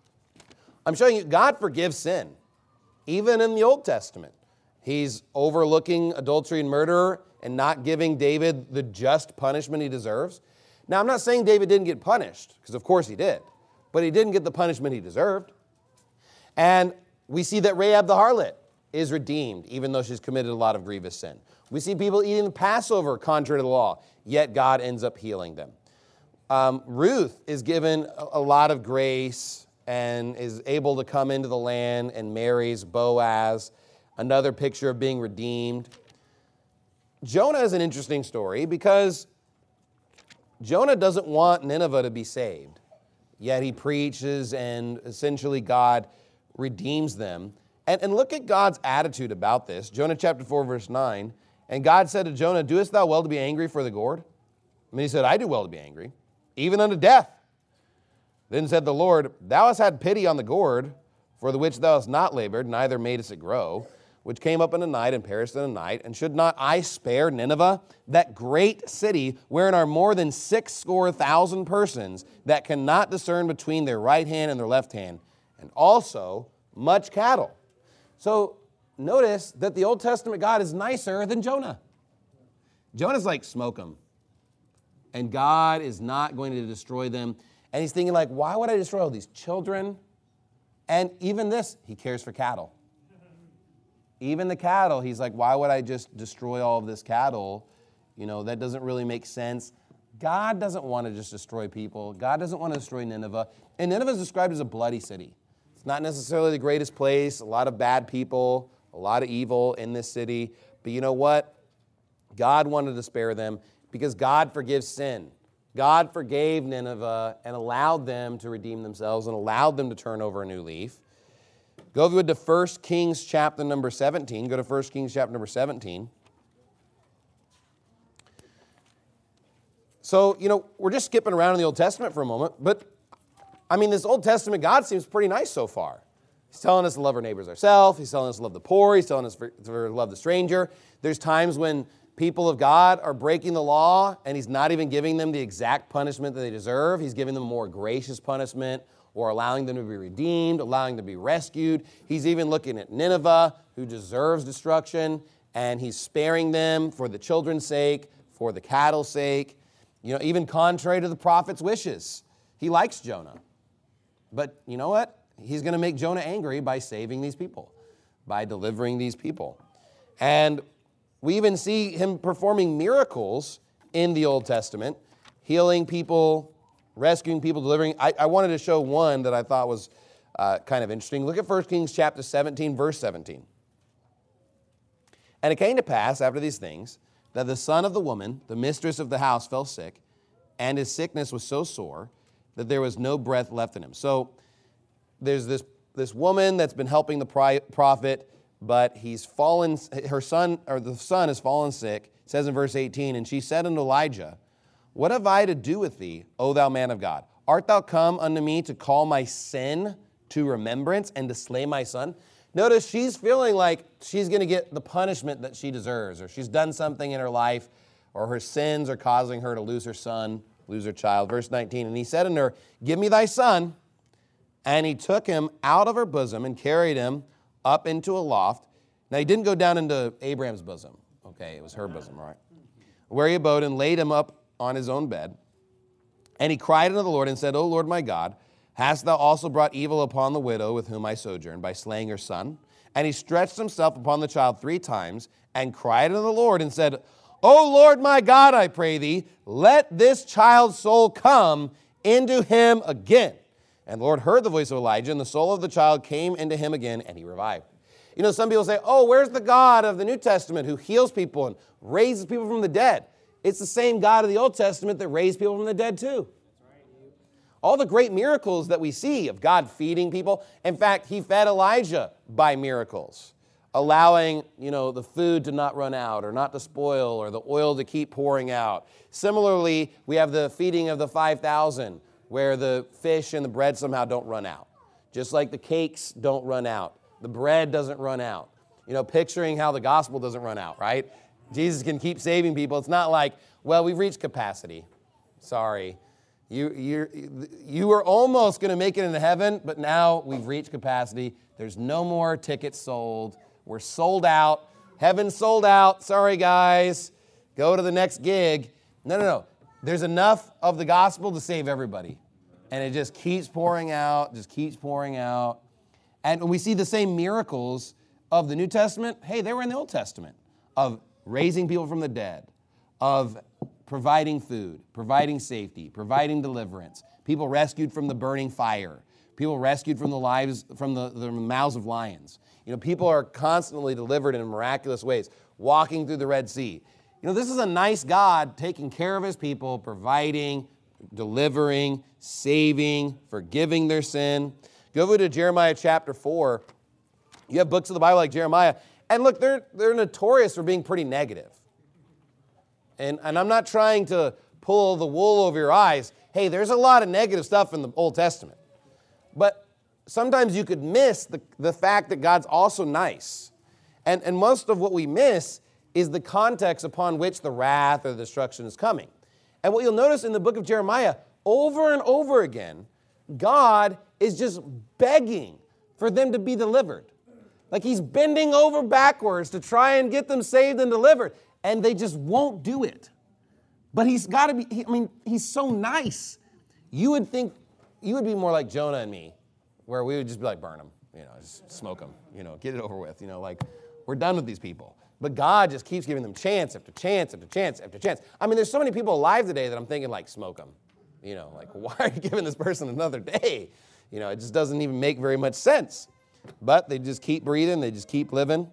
I'm showing you God forgives sin, even in the Old Testament. He's overlooking adultery and murder and not giving David the just punishment he deserves. Now, I'm not saying David didn't get punished, because of course he did, but he didn't get the punishment he deserved. And we see that Rahab the harlot is redeemed, even though she's committed a lot of grievous sin. We see people eating the Passover contrary to the law, yet God ends up healing them. Um, Ruth is given a, a lot of grace and is able to come into the land and marries Boaz, another picture of being redeemed. Jonah is an interesting story because Jonah doesn't want Nineveh to be saved. yet he preaches and essentially God redeems them. And, and look at God's attitude about this. Jonah chapter four, verse nine. And God said to Jonah, doest thou well to be angry for the gourd? And he said, I do well to be angry, even unto death. Then said the Lord, thou hast had pity on the gourd, for the which thou hast not labored, neither madest it grow, which came up in a night and perished in a night. And should not I spare Nineveh, that great city, wherein are more than six score thousand persons that cannot discern between their right hand and their left hand, and also much cattle? So notice that the Old Testament God is nicer than Jonah. Jonah's like, smoke them. And God is not going to destroy them. And he's thinking like, why would I destroy all these children? And even this, he cares for cattle. Even the cattle, he's like, why would I just destroy all of this cattle? You know, that doesn't really make sense. God doesn't want to just destroy people. God doesn't want to destroy Nineveh. And Nineveh is described as a bloody city. It's not necessarily the greatest place, a lot of bad people, a lot of evil in this city. But you know what? God wanted to spare them because God forgives sin. God forgave Nineveh and allowed them to redeem themselves and allowed them to turn over a new leaf. Go with to First Kings chapter number seventeen. Go to First Kings chapter number seventeen. So, you know, we're just skipping around in the Old Testament for a moment, but I mean, this Old Testament God seems pretty nice so far. He's telling us to love our neighbors ourselves. He's telling us to love the poor. He's telling us to love the stranger. There's times when people of God are breaking the law, and he's not even giving them the exact punishment that they deserve. He's giving them a more gracious punishment, or allowing them to be redeemed, allowing them to be rescued. He's even looking at Nineveh, who deserves destruction, and he's sparing them for the children's sake, for the cattle's sake, you know, even contrary to the prophet's wishes. He likes Jonah. But you know what? He's going to make Jonah angry by saving these people, by delivering these people. And we even see him performing miracles in the Old Testament, healing people, rescuing people, delivering. I, I wanted to show one that I thought was uh, kind of interesting. Look at First Kings chapter seventeen, verse seventeen. And it came to pass after these things that the son of the woman, the mistress of the house, fell sick, and his sickness was so sore that there was no breath left in him. So there's this, this woman that's been helping the pri- prophet, but he's fallen, her son, or the son has fallen sick. It says in verse eighteen, and she said unto Elijah, what have I to do with thee, O thou man of God? Art thou come unto me to call my sin to remembrance and to slay my son? Notice she's feeling like she's going to get the punishment that she deserves, or she's done something in her life, or her sins are causing her to lose her son, lose her child. Verse nineteen, and he said unto her, give me thy son. And he took him out of her bosom and carried him up into a loft. Now, he didn't go down into Abraham's bosom. Okay, it was her bosom, all right. Where he abode and laid him up on his own bed. And he cried unto the Lord and said, O Lord my God, hast thou also brought evil upon the widow with whom I sojourn by slaying her son? And he stretched himself upon the child three times and cried unto the Lord and said, O Lord my God, I pray thee, let this child's soul come into him again. And the Lord heard the voice of Elijah, and the soul of the child came into him again, and he revived. You know, some people say, oh, where's the God of the New Testament who heals people and raises people from the dead? It's the same God of the Old Testament that raised people from the dead too. All the great miracles that we see of God feeding people. In fact, he fed Elijah by miracles, allowing, you know, the food to not run out or not to spoil or the oil to keep pouring out. Similarly, we have the feeding of the five thousand, where the fish and the bread somehow don't run out. Just like the cakes don't run out. The bread doesn't run out. You know, picturing how the gospel doesn't run out, right? Jesus can keep saving people. It's not like, well, we've reached capacity. Sorry. You, you're, you were almost going to make it into heaven, but now we've reached capacity. There's no more tickets sold. We're sold out. Heaven's sold out. Sorry, guys. Go to the next gig. No, no, no. There's enough of the gospel to save everybody. And it just keeps pouring out, just keeps pouring out. And we see the same miracles of the New Testament. Hey, they were in the Old Testament, of raising people from the dead, of providing food, providing safety, providing deliverance, people rescued from the burning fire, people rescued from the lives, from the, the mouths of lions. You know, people are constantly delivered in miraculous ways, walking through the Red Sea. You know, this is a nice God taking care of his people, providing, delivering, saving, forgiving their sin. Go over to Jeremiah chapter four. You have books of the Bible like Jeremiah, and look, they're, they're notorious for being pretty negative. And, and I'm not trying to pull the wool over your eyes. Hey, there's a lot of negative stuff in the Old Testament. But sometimes you could miss the, the fact that God's also nice. And, and most of what we miss is the context upon which the wrath or the destruction is coming. And what you'll notice in the book of Jeremiah, over and over again, God is just begging for them to be delivered. Like he's bending over backwards to try and get them saved and delivered. And they just won't do it. But he's got to be, he, I mean, he's so nice. You would think, you would be more like Jonah and me, where we would just be like, burn them, you know, just smoke them, you know, get it over with, you know, like we're done with these people. But God just keeps giving them chance after chance after chance after chance. I mean, there's so many people alive today that I'm thinking like, smoke them. You know, like, why are you giving this person another day? You know, it just doesn't even make very much sense. But they just keep breathing. They just keep living.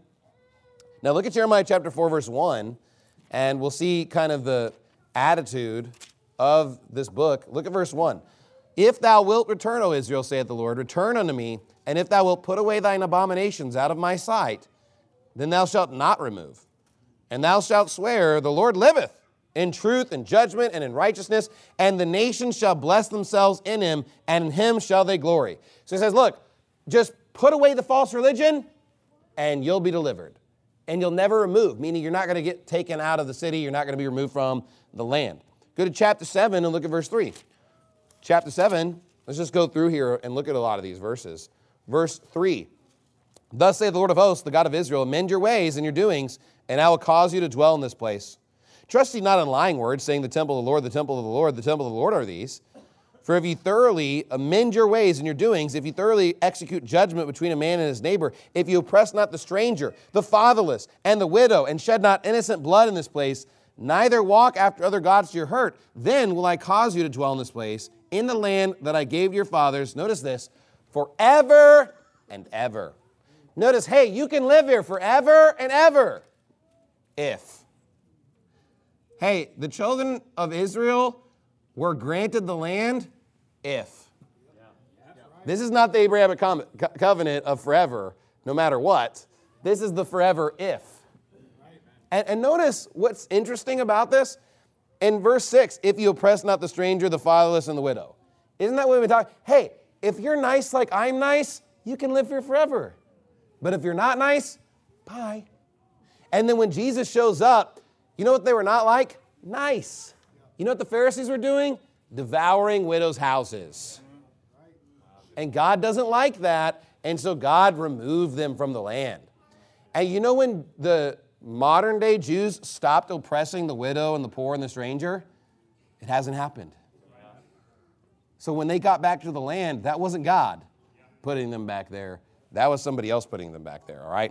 Now look at Jeremiah chapter four, verse one, and we'll see kind of the attitude of this book. Look at verse one. If thou wilt return, O Israel, saith the Lord, return unto me, and if thou wilt put away thine abominations out of my sight, then thou shalt not remove. And thou shalt swear, the Lord liveth, in truth and judgment and in righteousness, and the nations shall bless themselves in him, and in him shall they glory. So he says, look, just put away the false religion, and you'll be delivered. And you'll never remove, meaning you're not going to get taken out of the city, you're not going to be removed from the land. Go to chapter seven and look at verse three. Chapter seven, let's just go through here and look at a lot of these verses. Verse three. Thus saith the Lord of hosts, the God of Israel, amend your ways and your doings, and I will cause you to dwell in this place. Trust ye not in lying words, saying the temple of the Lord, the temple of the Lord, the temple of the Lord are these. For if ye thoroughly amend your ways and your doings, if ye thoroughly execute judgment between a man and his neighbor, if you oppress not the stranger, the fatherless, and the widow, and shed not innocent blood in this place, neither walk after other gods to your hurt, then will I cause you to dwell in this place, in the land that I gave your fathers, notice this, forever and ever. Notice, hey, you can live here forever and ever if. Hey, the children of Israel were granted the land if. This is not the Abrahamic covenant of forever, no matter what. This is the forever if. And, and notice what's interesting about this. In verse six, if you oppress not the stranger, the fatherless, and the widow. Isn't that what we've been talking? Hey, if you're nice like I'm nice, you can live here forever. But if you're not nice, bye. And then when Jesus shows up, you know what they were not like? Nice. You know what the Pharisees were doing? Devouring widows' houses. And God doesn't like that, and so God removed them from the land. And you know when the modern day Jews stopped oppressing the widow and the poor and the stranger? It hasn't happened. So when they got back to the land, that wasn't God putting them back there. That was somebody else putting them back there, all right?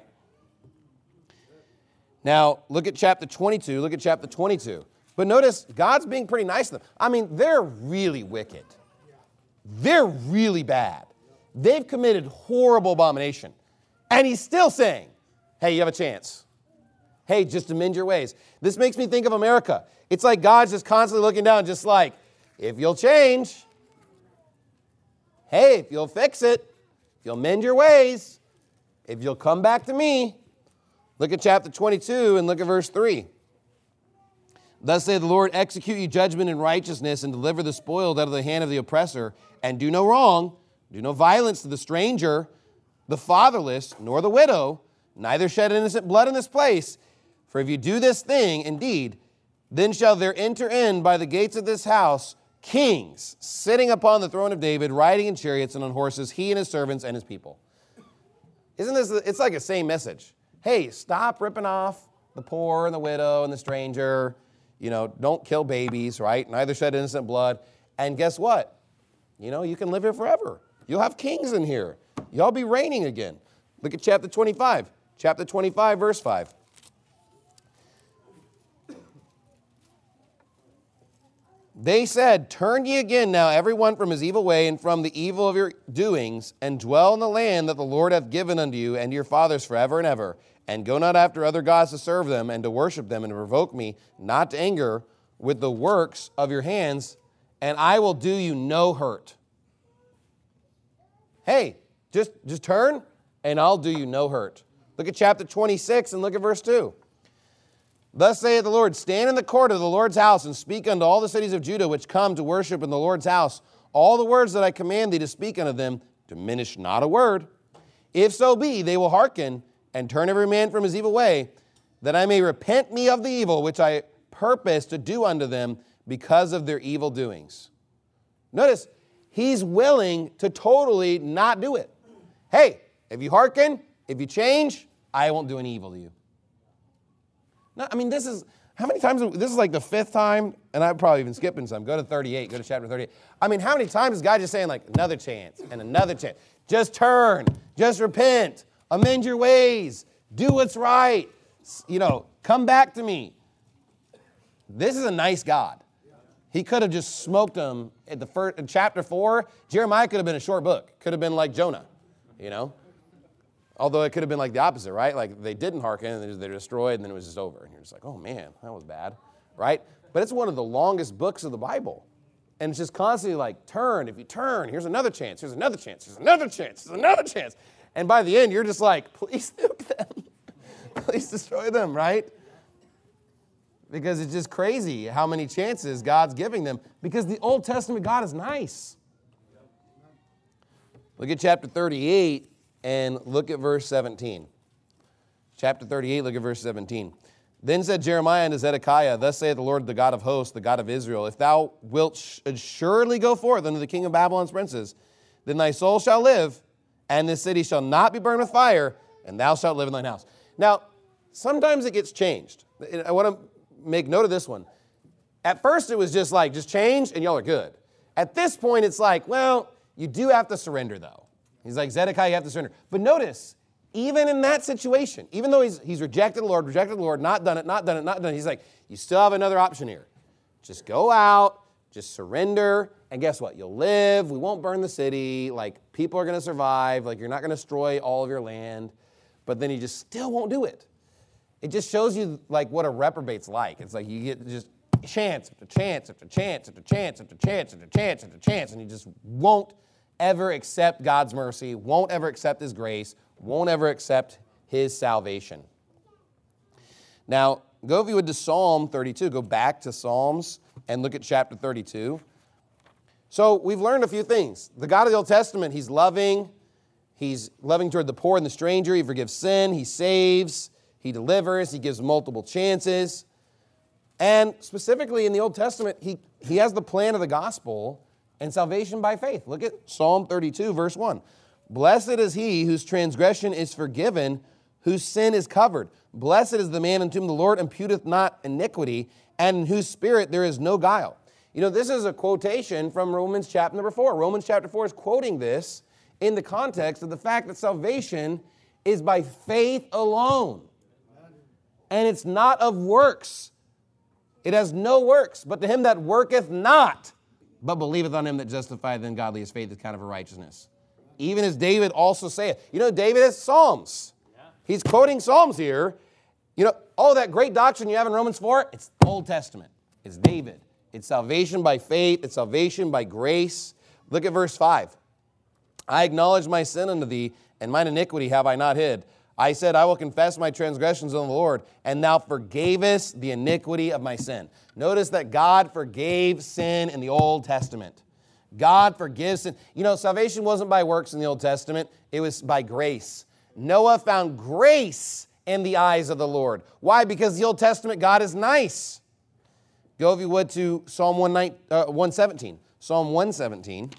Now, look at chapter twenty-two. Look at chapter twenty-two. But notice, God's being pretty nice to them. I mean, they're really wicked. They're really bad. They've committed horrible abomination. And he's still saying, hey, you have a chance. Hey, just amend your ways. This makes me think of America. It's like God's just constantly looking down, just like, if you'll change, hey, if you'll fix it, if you'll mend your ways, if you'll come back to me. Look at chapter twenty-two and look at verse three. Thus saith the Lord, execute ye judgment in righteousness and deliver the spoiled out of the hand of the oppressor, and do no wrong, do no violence to the stranger, the fatherless, nor the widow, neither shed innocent blood in this place. For if you do this thing, indeed, then shall there enter in by the gates of this house kings sitting upon the throne of David, riding in chariots and on horses, he and his servants and his people. Isn't this, it's like a same message. Hey, stop ripping off the poor and the widow and the stranger. You know, don't kill babies, right? Neither shed innocent blood. And guess what? You know, you can live here forever. You'll have kings in here. You'll be reigning again. Look at chapter twenty-five. Chapter twenty-five, verse five. They said, turn ye again now, every one from his evil way and from the evil of your doings, and dwell in the land that the Lord hath given unto you and your fathers forever and ever. And go not after other gods to serve them and to worship them and to provoke me not to anger with the works of your hands. and I will do you no hurt. Hey, just, just turn, and I'll do you no hurt. Look at chapter twenty-six and look at verse two. Thus saith the Lord, stand in the court of the Lord's house and speak unto all the cities of Judah which come to worship in the Lord's house all the words that I command thee to speak unto them, diminish not a word. If so be, they will hearken and turn every man from his evil way, that I may repent me of the evil which I purpose to do unto them because of their evil doings. Notice, he's willing to totally not do it. Hey, if you hearken, if you change, I won't do any evil to you. No, I mean, this is, how many times, this is like the fifth time, and I've probably been skipping some. Go to thirty-eight, go to chapter thirty-eight. I mean, how many times is God just saying like, another chance and another chance? Just turn, just repent, amend your ways, do what's right, you know, come back to me. This is a nice God. He could have just smoked them at the first, in chapter four. Jeremiah could have been a short book, could have been like Jonah, you know. Although it could have been like the opposite, right? Like they didn't hearken and they're destroyed and then it was just over. And you're just like, oh man, that was bad, right? But it's one of the longest books of the Bible. And it's just constantly like, turn, if you turn, here's another chance, here's another chance, here's another chance, here's another chance. And by the end, you're just like, please nuke them. Please destroy them, right? Because it's just crazy how many chances God's giving them because the Old Testament God is nice. Look at chapter thirty-eight. And look at verse seventeen. Chapter thirty-eight, look at verse seventeen. Then said Jeremiah unto Zedekiah, thus saith the Lord, the God of hosts, the God of Israel, if thou wilt surely go forth unto the king of Babylon's princes, then thy soul shall live, and this city shall not be burned with fire, and thou shalt live in thine house. Now, sometimes it gets changed. I want to make note of this one. At first, it was just like, just change, and y'all are good. At this point, it's like, well, you do have to surrender, though. He's like, Zedekiah, you have to surrender. But notice, even in that situation, even though he's, he's rejected the Lord, rejected the Lord, not done it, not done it, not done it, he's like, you still have another option here. Just go out, just surrender, and guess what? You'll live, we won't burn the city, like people are going to survive, like you're not going to destroy all of your land, but then he just still won't do it. It just shows you like what a reprobate's like. It's like you get just chance after chance after chance after chance after chance after chance after chance, and he just won't ever accept God's mercy, won't ever accept his grace, won't ever accept his salvation. Now, go if you would to Psalm thirty-two. Go back to Psalms and look at chapter thirty-two. So we've learned a few things. The God of the Old Testament, he's loving. He's loving toward the poor and the stranger. He forgives sin. He saves. He delivers. He gives multiple chances. And specifically in the Old Testament, he, he has the plan of the gospel and salvation by faith. Look at Psalm thirty-two, verse one. Blessed is he whose transgression is forgiven, whose sin is covered. Blessed is the man unto whom the Lord imputeth not iniquity, and in whose spirit there is no guile. You know, this is a quotation from Romans chapter number four. Romans chapter four is quoting this in the context of the fact that salvation is by faith alone. And it's not of works. It has no works, but to him that worketh not, but believeth on him that justifieth, then godly his faith is kind of a righteousness. Even as David also saith. You know, David has Psalms. Yeah. He's quoting Psalms here. You know, oh, that great doctrine you have in Romans four, it's Old Testament. It's David. It's salvation by faith. It's salvation by grace. Look at verse five. I acknowledge my sin unto thee, and mine iniquity have I not hid. I said, I will confess my transgressions unto the Lord, and thou forgavest the iniquity of my sin. Notice that God forgave sin in the Old Testament. God forgives sin. You know, salvation wasn't by works in the Old Testament. It was by grace. Noah found grace in the eyes of the Lord. Why? Because the Old Testament God is nice. Go, if you would, to Psalm one seventeen. Psalm one seventeen.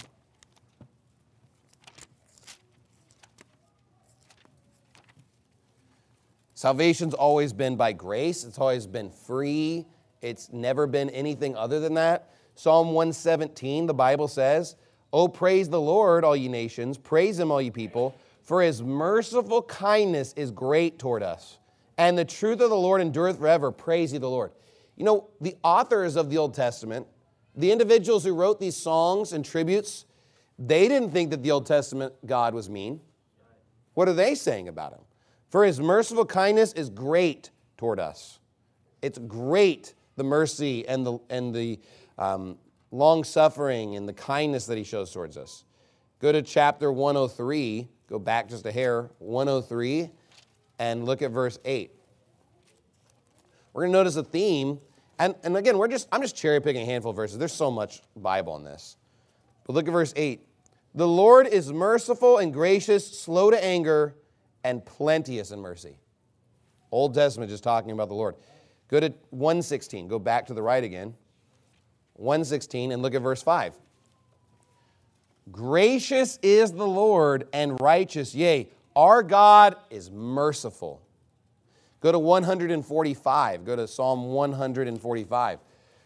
Salvation's always been by grace. It's always been free. It's never been anything other than that. Psalm one seventeen, the Bible says, "O praise the Lord, all ye nations. Praise him, all ye people. For his merciful kindness is great toward us. And the truth of the Lord endureth forever. Praise ye the Lord." You know, the authors of the Old Testament, the individuals who wrote these songs and tributes, they didn't think that the Old Testament God was mean. What are they saying about him? For his merciful kindness is great toward us. It's great, the mercy and the and the um, long-suffering and the kindness that he shows towards us. Go to chapter one oh three, go back just a hair, one oh three, and look at verse eight. We're going to notice a theme, and, and again, we're just I'm just cherry-picking a handful of verses. There's so much Bible in this. But look at verse eight. The Lord is merciful and gracious, slow to anger, and plenteous in mercy. Old Testament just talking about the Lord. Go to one sixteen. Go back to the right again. one sixteen, and look at verse five. Gracious is the Lord and righteous. Yea, our God is merciful. Go to one forty-five. Go to Psalm one forty-five.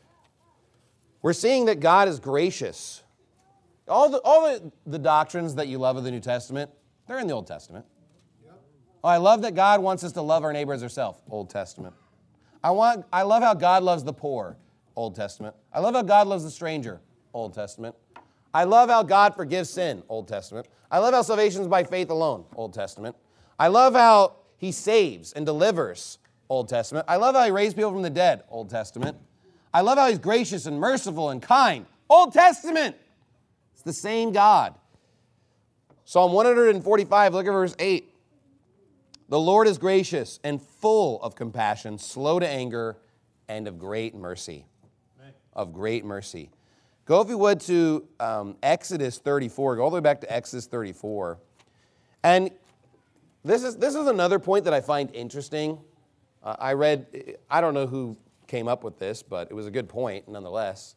We're seeing that God is gracious. All the, all the, the doctrines that you love of the New Testament, they're in the Old Testament. Yep. Oh, I love that God wants us to love our neighbor as ourselves. Old Testament. I want. I love how God loves the poor. Old Testament. I love how God loves the stranger. Old Testament. I love how God forgives sin. Old Testament. I love how salvation is by faith alone. Old Testament. I love how he saves and delivers. Old Testament. I love how he raised people from the dead. Old Testament. I love how he's gracious and merciful and kind. Old Testament. It's the same God. Psalm one forty-five, look at verse eight. The Lord is gracious and full of compassion, slow to anger, and of great mercy. Amen. Of great mercy. Go, if you would, to um, Exodus thirty-four. Go all the way back to Exodus thirty-four. And this is, this is another point that I find interesting. Uh, I read, I don't know who came up with this, but it was a good point nonetheless.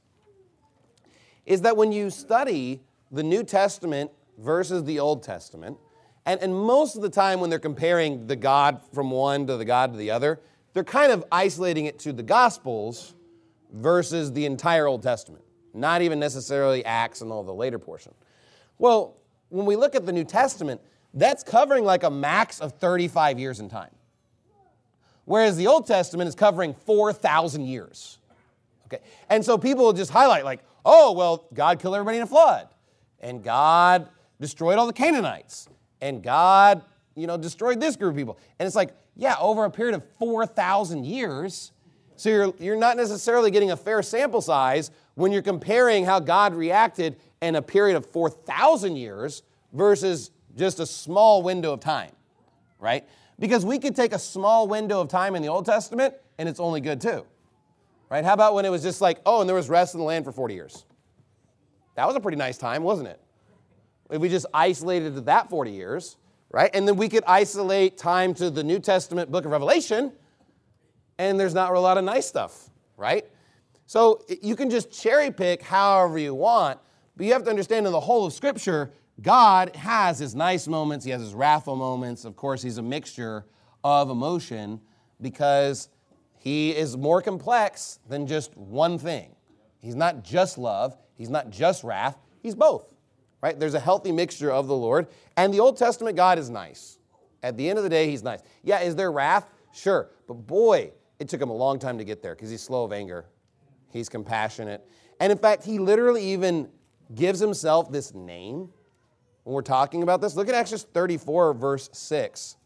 Is that when you study the New Testament versus the Old Testament, and, and most of the time when they're comparing the God from one to the God to the other, they're kind of isolating it to the Gospels versus the entire Old Testament, not even necessarily Acts and all the later portion. Well, when we look at the New Testament, that's covering like a max of thirty-five years in time, whereas the Old Testament is covering four thousand years. Okay, and so people will just highlight like, oh, well, God killed everybody in a flood, and God destroyed all the Canaanites, and God, you know, destroyed this group of people. And it's like, yeah, over a period of four thousand years, so you're, you're not necessarily getting a fair sample size when you're comparing how God reacted in a period of four thousand years versus just a small window of time, right? Because we could take a small window of time in the Old Testament, and it's only good too. Right? How about when it was just like, oh, and there was rest in the land for forty years? That was a pretty nice time, wasn't it? If we just isolated to that forty years, right? And then we could isolate time to the New Testament book of Revelation, and there's not a lot of nice stuff, right? So you can just cherry pick however you want, but you have to understand in the whole of Scripture, God has his nice moments, he has his wrathful moments. Of course, he's a mixture of emotion because he is more complex than just one thing. He's not just love. He's not just wrath. He's both, right? There's a healthy mixture of the Lord. And the Old Testament God is nice. At the end of the day, he's nice. Yeah, is there wrath? Sure. But boy, it took him a long time to get there because he's slow of anger. He's compassionate. And in fact, he literally even gives himself this name when we're talking about this. Look at Exodus thirty-four, verse six.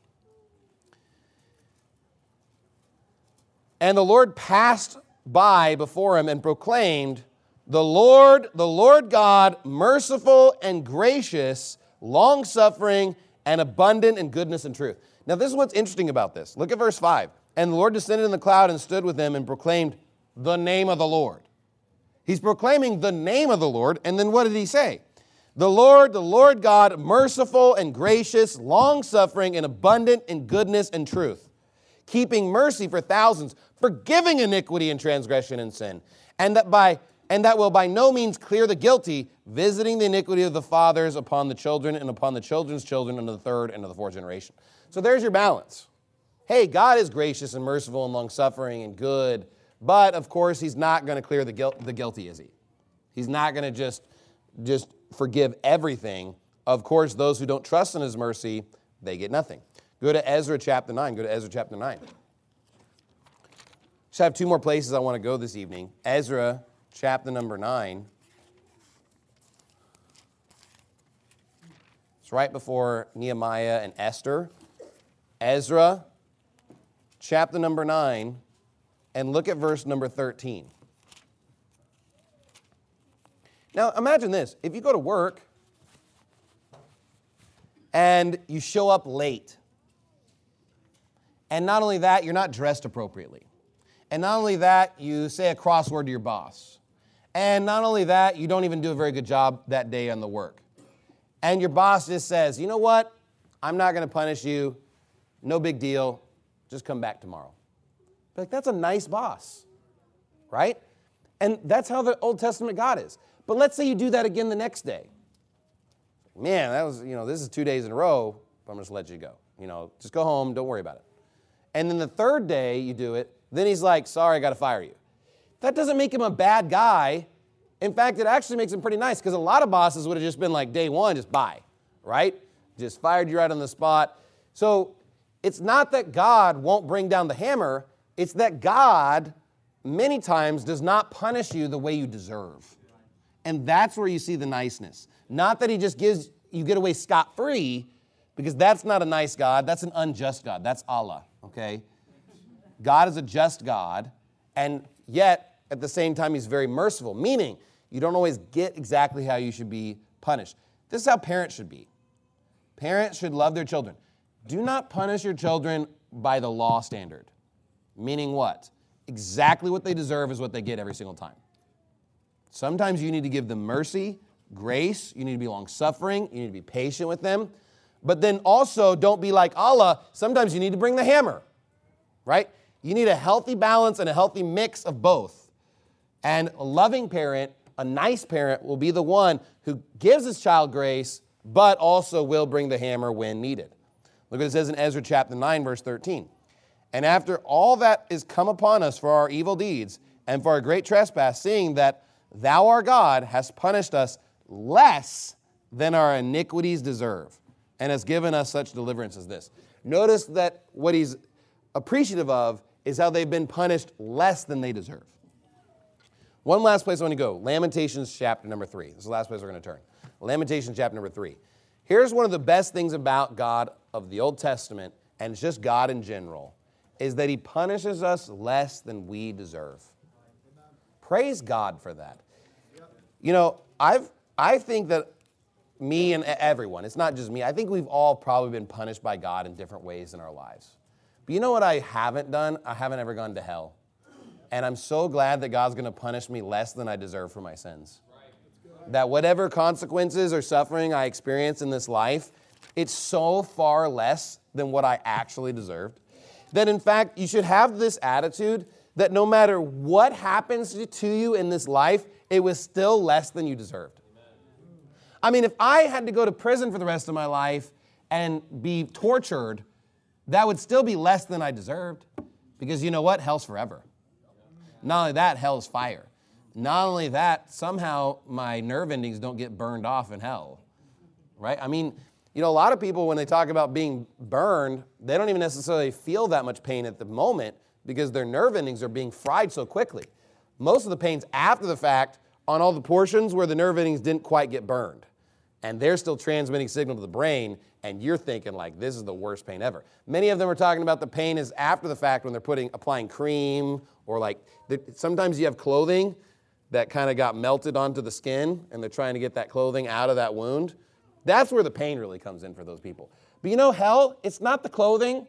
And the Lord passed by before him and proclaimed, the Lord, the Lord God, merciful and gracious, long-suffering and abundant in goodness and truth. Now, this is what's interesting about this. Look at verse five. And the Lord descended in the cloud and stood with him and proclaimed the name of the Lord. He's proclaiming the name of the Lord, and then what did he say? The Lord, the Lord God, merciful and gracious, long-suffering and abundant in goodness and truth, keeping mercy for thousands, forgiving iniquity and transgression and sin, and that by and that will by no means clear the guilty, visiting the iniquity of the fathers upon the children and upon the children's children unto the third and to the fourth generation. So there's your balance. Hey, God is gracious and merciful and long-suffering and good, but of course he's not going to clear the guilt, the guilty, is he? He's not going to just, just forgive everything. Of course, those who don't trust in his mercy, they get nothing. Go to Ezra chapter nine. Go to Ezra chapter nine. Just have two more places I want to go this evening. Ezra chapter number nine. It's right before Nehemiah and Esther. Ezra chapter number nine, and look at verse number thirteen. Now, imagine this. If you go to work and you show up late, and not only that, you're not dressed appropriately. And not only that, you say a crossword to your boss. And not only that, you don't even do a very good job that day on the work. And your boss just says, you know what? I'm not going to punish you. No big deal. Just come back tomorrow. Like, that's a nice boss, right? And that's how the Old Testament God is. But let's say you do that again the next day. Man, that was, you know, this is two days in a row, but I'm just let you go. You know, just go home, don't worry about it. And then the third day you do it, then he's like, sorry, I got to fire you. That doesn't make him a bad guy. In fact, it actually makes him pretty nice, because a lot of bosses would have just been like, day one, just bye, right? Just fired you right on the spot. So it's not that God won't bring down the hammer. It's that God, many times, does not punish you the way you deserve. And that's where you see the niceness. Not that he just gives, you get away scot-free, because that's not a nice God. That's an unjust God. That's Allah, okay? God is a just God, and yet, at the same time, he's very merciful, meaning you don't always get exactly how you should be punished. This is how parents should be. Parents should love their children. Do not punish your children by the law standard. Meaning what? Exactly what they deserve is what they get every single time. Sometimes you need to give them mercy, grace, you need to be long-suffering, you need to be patient with them. But then also, don't be like Allah. Sometimes you need to bring the hammer, right? You need a healthy balance and a healthy mix of both. And a loving parent, a nice parent, will be the one who gives his child grace, but also will bring the hammer when needed. Look what it says in Ezra chapter nine, verse thirteen. And after all that is come upon us for our evil deeds and for our great trespass, seeing that thou, our God, hast punished us less than our iniquities deserve, and has given us such deliverance as this. Notice that what he's appreciative of is how they've been punished less than they deserve. One last place I want to go, Lamentations chapter number three. This is the last place we're going to turn. Lamentations chapter number three. Here's one of the best things about God of the Old Testament, and it's just God in general, is that he punishes us less than we deserve. Praise God for that. You know, I've I think that me and everyone, it's not just me, I think we've all probably been punished by God in different ways in our lives. But you know what I haven't done? I haven't ever gone to hell. And I'm so glad that God's going to punish me less than I deserve for my sins. That whatever consequences or suffering I experience in this life, it's so far less than what I actually deserved. That in fact, you should have this attitude that no matter what happens to you in this life, it was still less than you deserved. I mean, if I had to go to prison for the rest of my life and be tortured, that would still be less than I deserved. Because you know what? Hell's forever. Not only that, hell's fire. Not only that, somehow my nerve endings don't get burned off in hell. Right? I mean, you know, a lot of people, when they talk about being burned, they don't even necessarily feel that much pain at the moment because their nerve endings are being fried so quickly. Most of the pain's after the fact on all the portions where the nerve endings didn't quite get burned. And they're still transmitting signal to the brain, and you're thinking like, this is the worst pain ever. Many of them are talking about the pain is after the fact when they're putting applying cream, or like, sometimes you have clothing that kind of got melted onto the skin, and they're trying to get that clothing out of that wound. That's where the pain really comes in for those people. But you know, hell, it's not the clothing,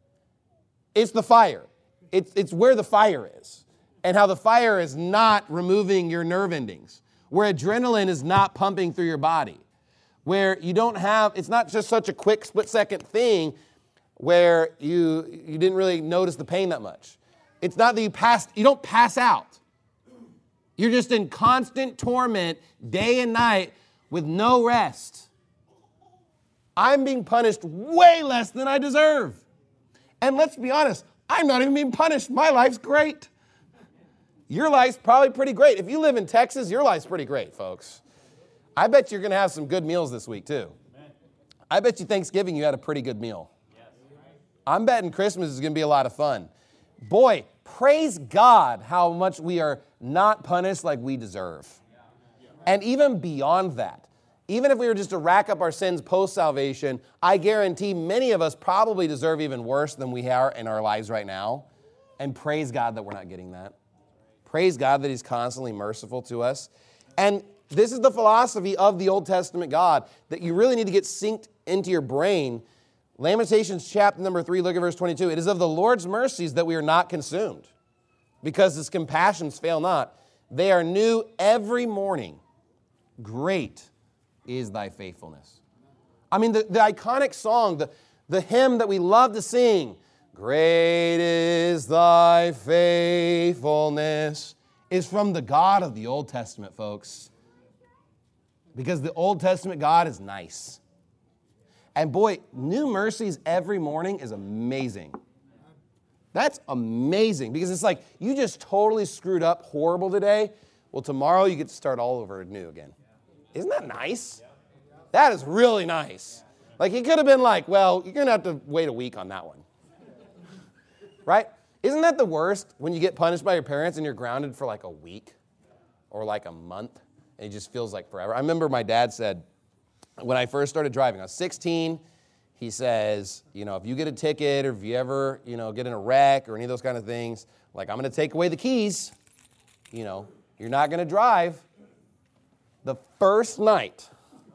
it's the fire. It's, it's where the fire is, and how the fire is not removing your nerve endings, where adrenaline is not pumping through your body, where you don't have, it's not just such a quick split-second thing where you, you didn't really notice the pain that much. It's not that you passed, you don't pass out. You're just in constant torment day and night with no rest. I'm being punished way less than I deserve. And let's be honest, I'm not even being punished. My life's great. Your life's probably pretty great. If you live in Texas, your life's pretty great, folks. I bet you're going to have some good meals this week, too. Amen. I bet you Thanksgiving you had a pretty good meal. Yes. I'm betting Christmas is going to be a lot of fun. Boy, praise God how much we are not punished like we deserve. Yeah. Yeah. And even beyond that, even if we were just to rack up our sins post-salvation, I guarantee many of us probably deserve even worse than we are in our lives right now. And praise God that we're not getting that. Praise God that he's constantly merciful to us. And This is the philosophy of the Old Testament God that you really need to get synced into your brain. Lamentations chapter number three, look at verse twenty-two. It is of the Lord's mercies that we are not consumed, because his compassions fail not. They are new every morning. Great is thy faithfulness. I mean, the, the iconic song, the, the hymn that we love to sing, great is thy faithfulness, is from the God of the Old Testament, folks. Because the Old Testament God is nice. And boy, new mercies every morning is amazing. That's amazing, because it's like you just totally screwed up horrible today. Well, tomorrow you get to start all over new again. Isn't that nice? That is really nice. Like, he could have been like, well, you're going to have to wait a week on that one. Right? Isn't that the worst when you get punished by your parents and you're grounded for like a week or like a month and it just feels like forever? I remember my dad said, when I first started driving, I was sixteen, he says, you know, if you get a ticket or if you ever, you know, get in a wreck or any of those kind of things, like, I'm going to take away the keys. You know, you're not going to drive. The first night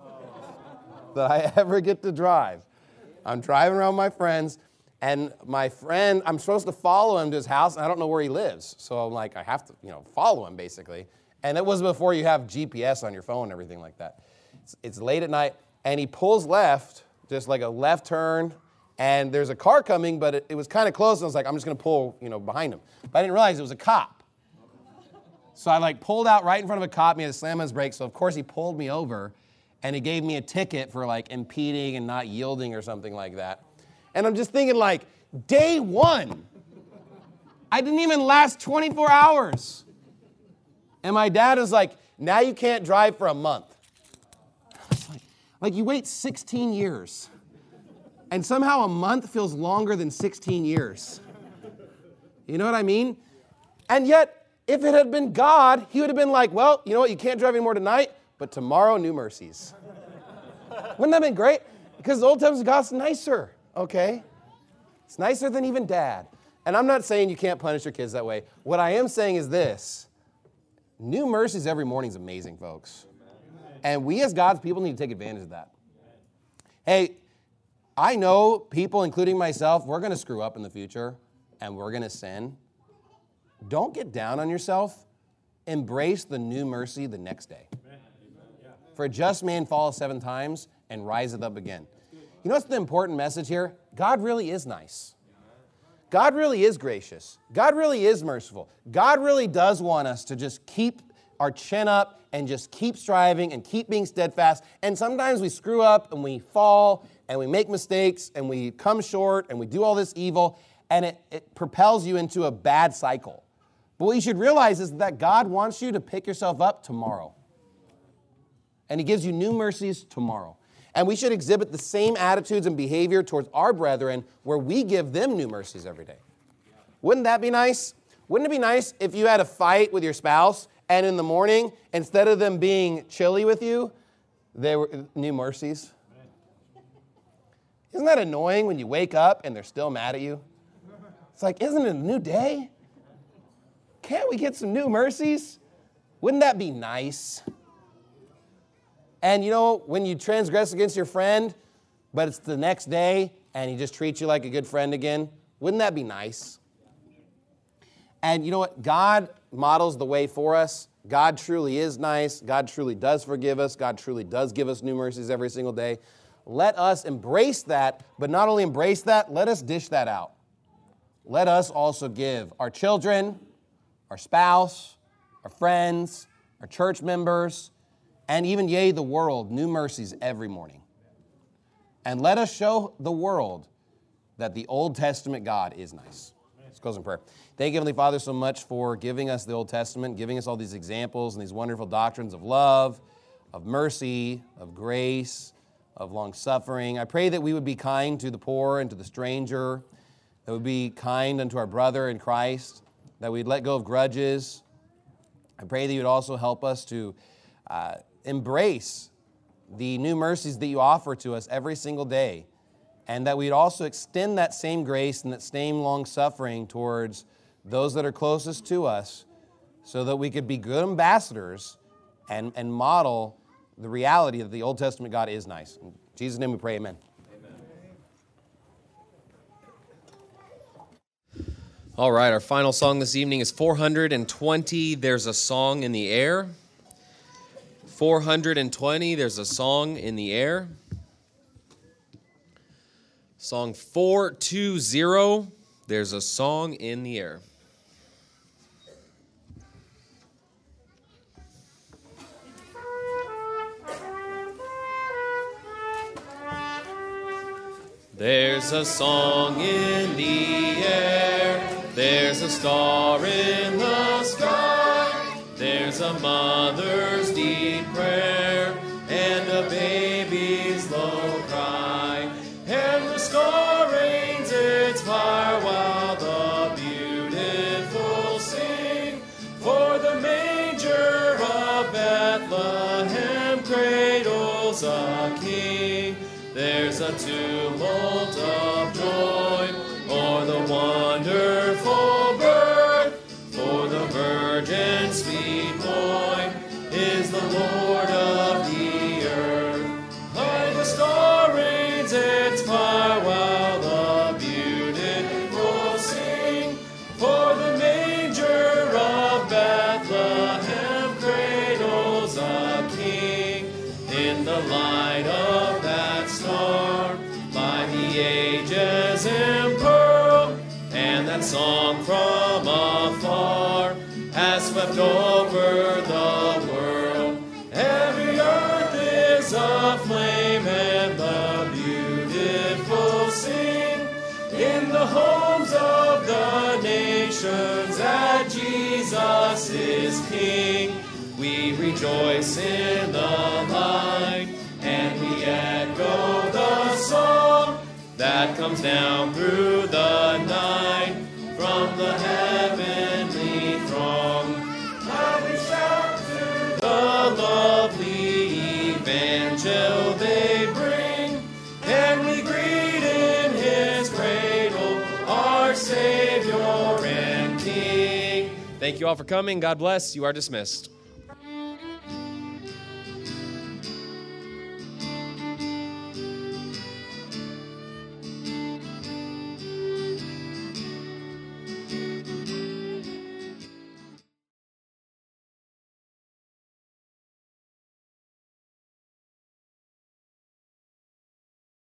that I ever get to drive, I'm driving around with my friends, and my friend, I'm supposed to follow him to his house, and I don't know where he lives. So I'm like, I have to, you know, follow him, basically. And it was before you have G P S on your phone and everything like that. It's, it's late at night, and he pulls left, just like a left turn, and there's a car coming, but it, it was kind of close, and I was like, I'm just going to pull, you know, behind him. But I didn't realize it was a cop. So I, like, pulled out right in front of a cop, and he had to slam on his brakes, so of course he pulled me over, and he gave me a ticket for, like, impeding and not yielding or something like that. And I'm just thinking, like, day one, I didn't even last twenty-four hours. And my dad was like, now you can't drive for a month. Like, like, you wait sixteen years, and somehow a month feels longer than sixteen years. You know what I mean? And yet, if it had been God, he would have been like, well, you know what, you can't drive anymore tonight, but tomorrow, new mercies. Wouldn't that have been great? Because the Old Testament God's nicer, okay? It's nicer than even dad. And I'm not saying you can't punish your kids that way. What I am saying is this. New mercies every morning is amazing, folks. And we as God's people need to take advantage of that. Hey, I know people, including myself, we're going to screw up in the future, and we're going to sin. Don't get down on yourself. Embrace the new mercy the next day. For a just man falleth seven times and riseth up again. You know what's the important message here? God really is nice. God really is gracious. God really is merciful. God really does want us to just keep our chin up and just keep striving and keep being steadfast. And sometimes we screw up and we fall and we make mistakes and we come short and we do all this evil, and it, it propels you into a bad cycle. But what you should realize is that God wants you to pick yourself up tomorrow. And he gives you new mercies tomorrow. And we should exhibit the same attitudes and behavior towards our brethren where we give them new mercies every day. Wouldn't that be nice? Wouldn't it be nice if you had a fight with your spouse and in the morning, instead of them being chilly with you, they were new mercies? Isn't that annoying when you wake up and they're still mad at you? It's like, isn't it a new day? Can't we get some new mercies? Wouldn't that be nice? And you know, when you transgress against your friend, but it's the next day, and he just treats you like a good friend again, wouldn't that be nice? And you know what? God models the way for us. God truly is nice. God truly does forgive us. God truly does give us new mercies every single day. Let us embrace that, but not only embrace that, let us dish that out. Let us also give our children, our spouse, our friends, our church members, and even, yea, the world, new mercies every morning. And let us show the world that the Old Testament God is nice. Let's close in prayer. Thank you, Heavenly Father, so much for giving us the Old Testament, giving us all these examples and these wonderful doctrines of love, of mercy, of grace, of long-suffering. I pray that we would be kind to the poor and to the stranger, that we would be kind unto our brother in Christ, that we'd let go of grudges. I pray that you would also help us to uh, embrace the new mercies that you offer to us every single day, and that we'd also extend that same grace and that same long-suffering towards those that are closest to us, so that we could be good ambassadors and, and model the reality that the Old Testament God is nice. In Jesus' name we pray, amen. All right, our final song this evening is four hundred twenty, There's a Song in the Air. four hundred twenty, There's a Song in the Air. Song four twenty, There's a Song in the Air. There's a song in the air, there's a star in the sky, there's a mother's deep prayer, and a baby's low cry, and the star rains its fire while the beautiful sing, for the manger of Bethlehem cradles a king. There's a tumult of joy o'er the wonderful birth, for the virgin's sweet boy is the Lord of the earth. High the star rains its fire while the beautiful sing, for the manger of Bethlehem cradles a king. In the light of that star, by the ages impearled, and that song from afar has swept over the world. Every earth is aflame, and the beautiful sing in the homes of the nations that Jesus is King. We rejoice in the light, and we echo the song that comes down through the night from the heavenly throng. Now we shout to the lovely evangel they bring, and we greet in his cradle our Savior and King. Thank you all for coming. God bless. You are dismissed.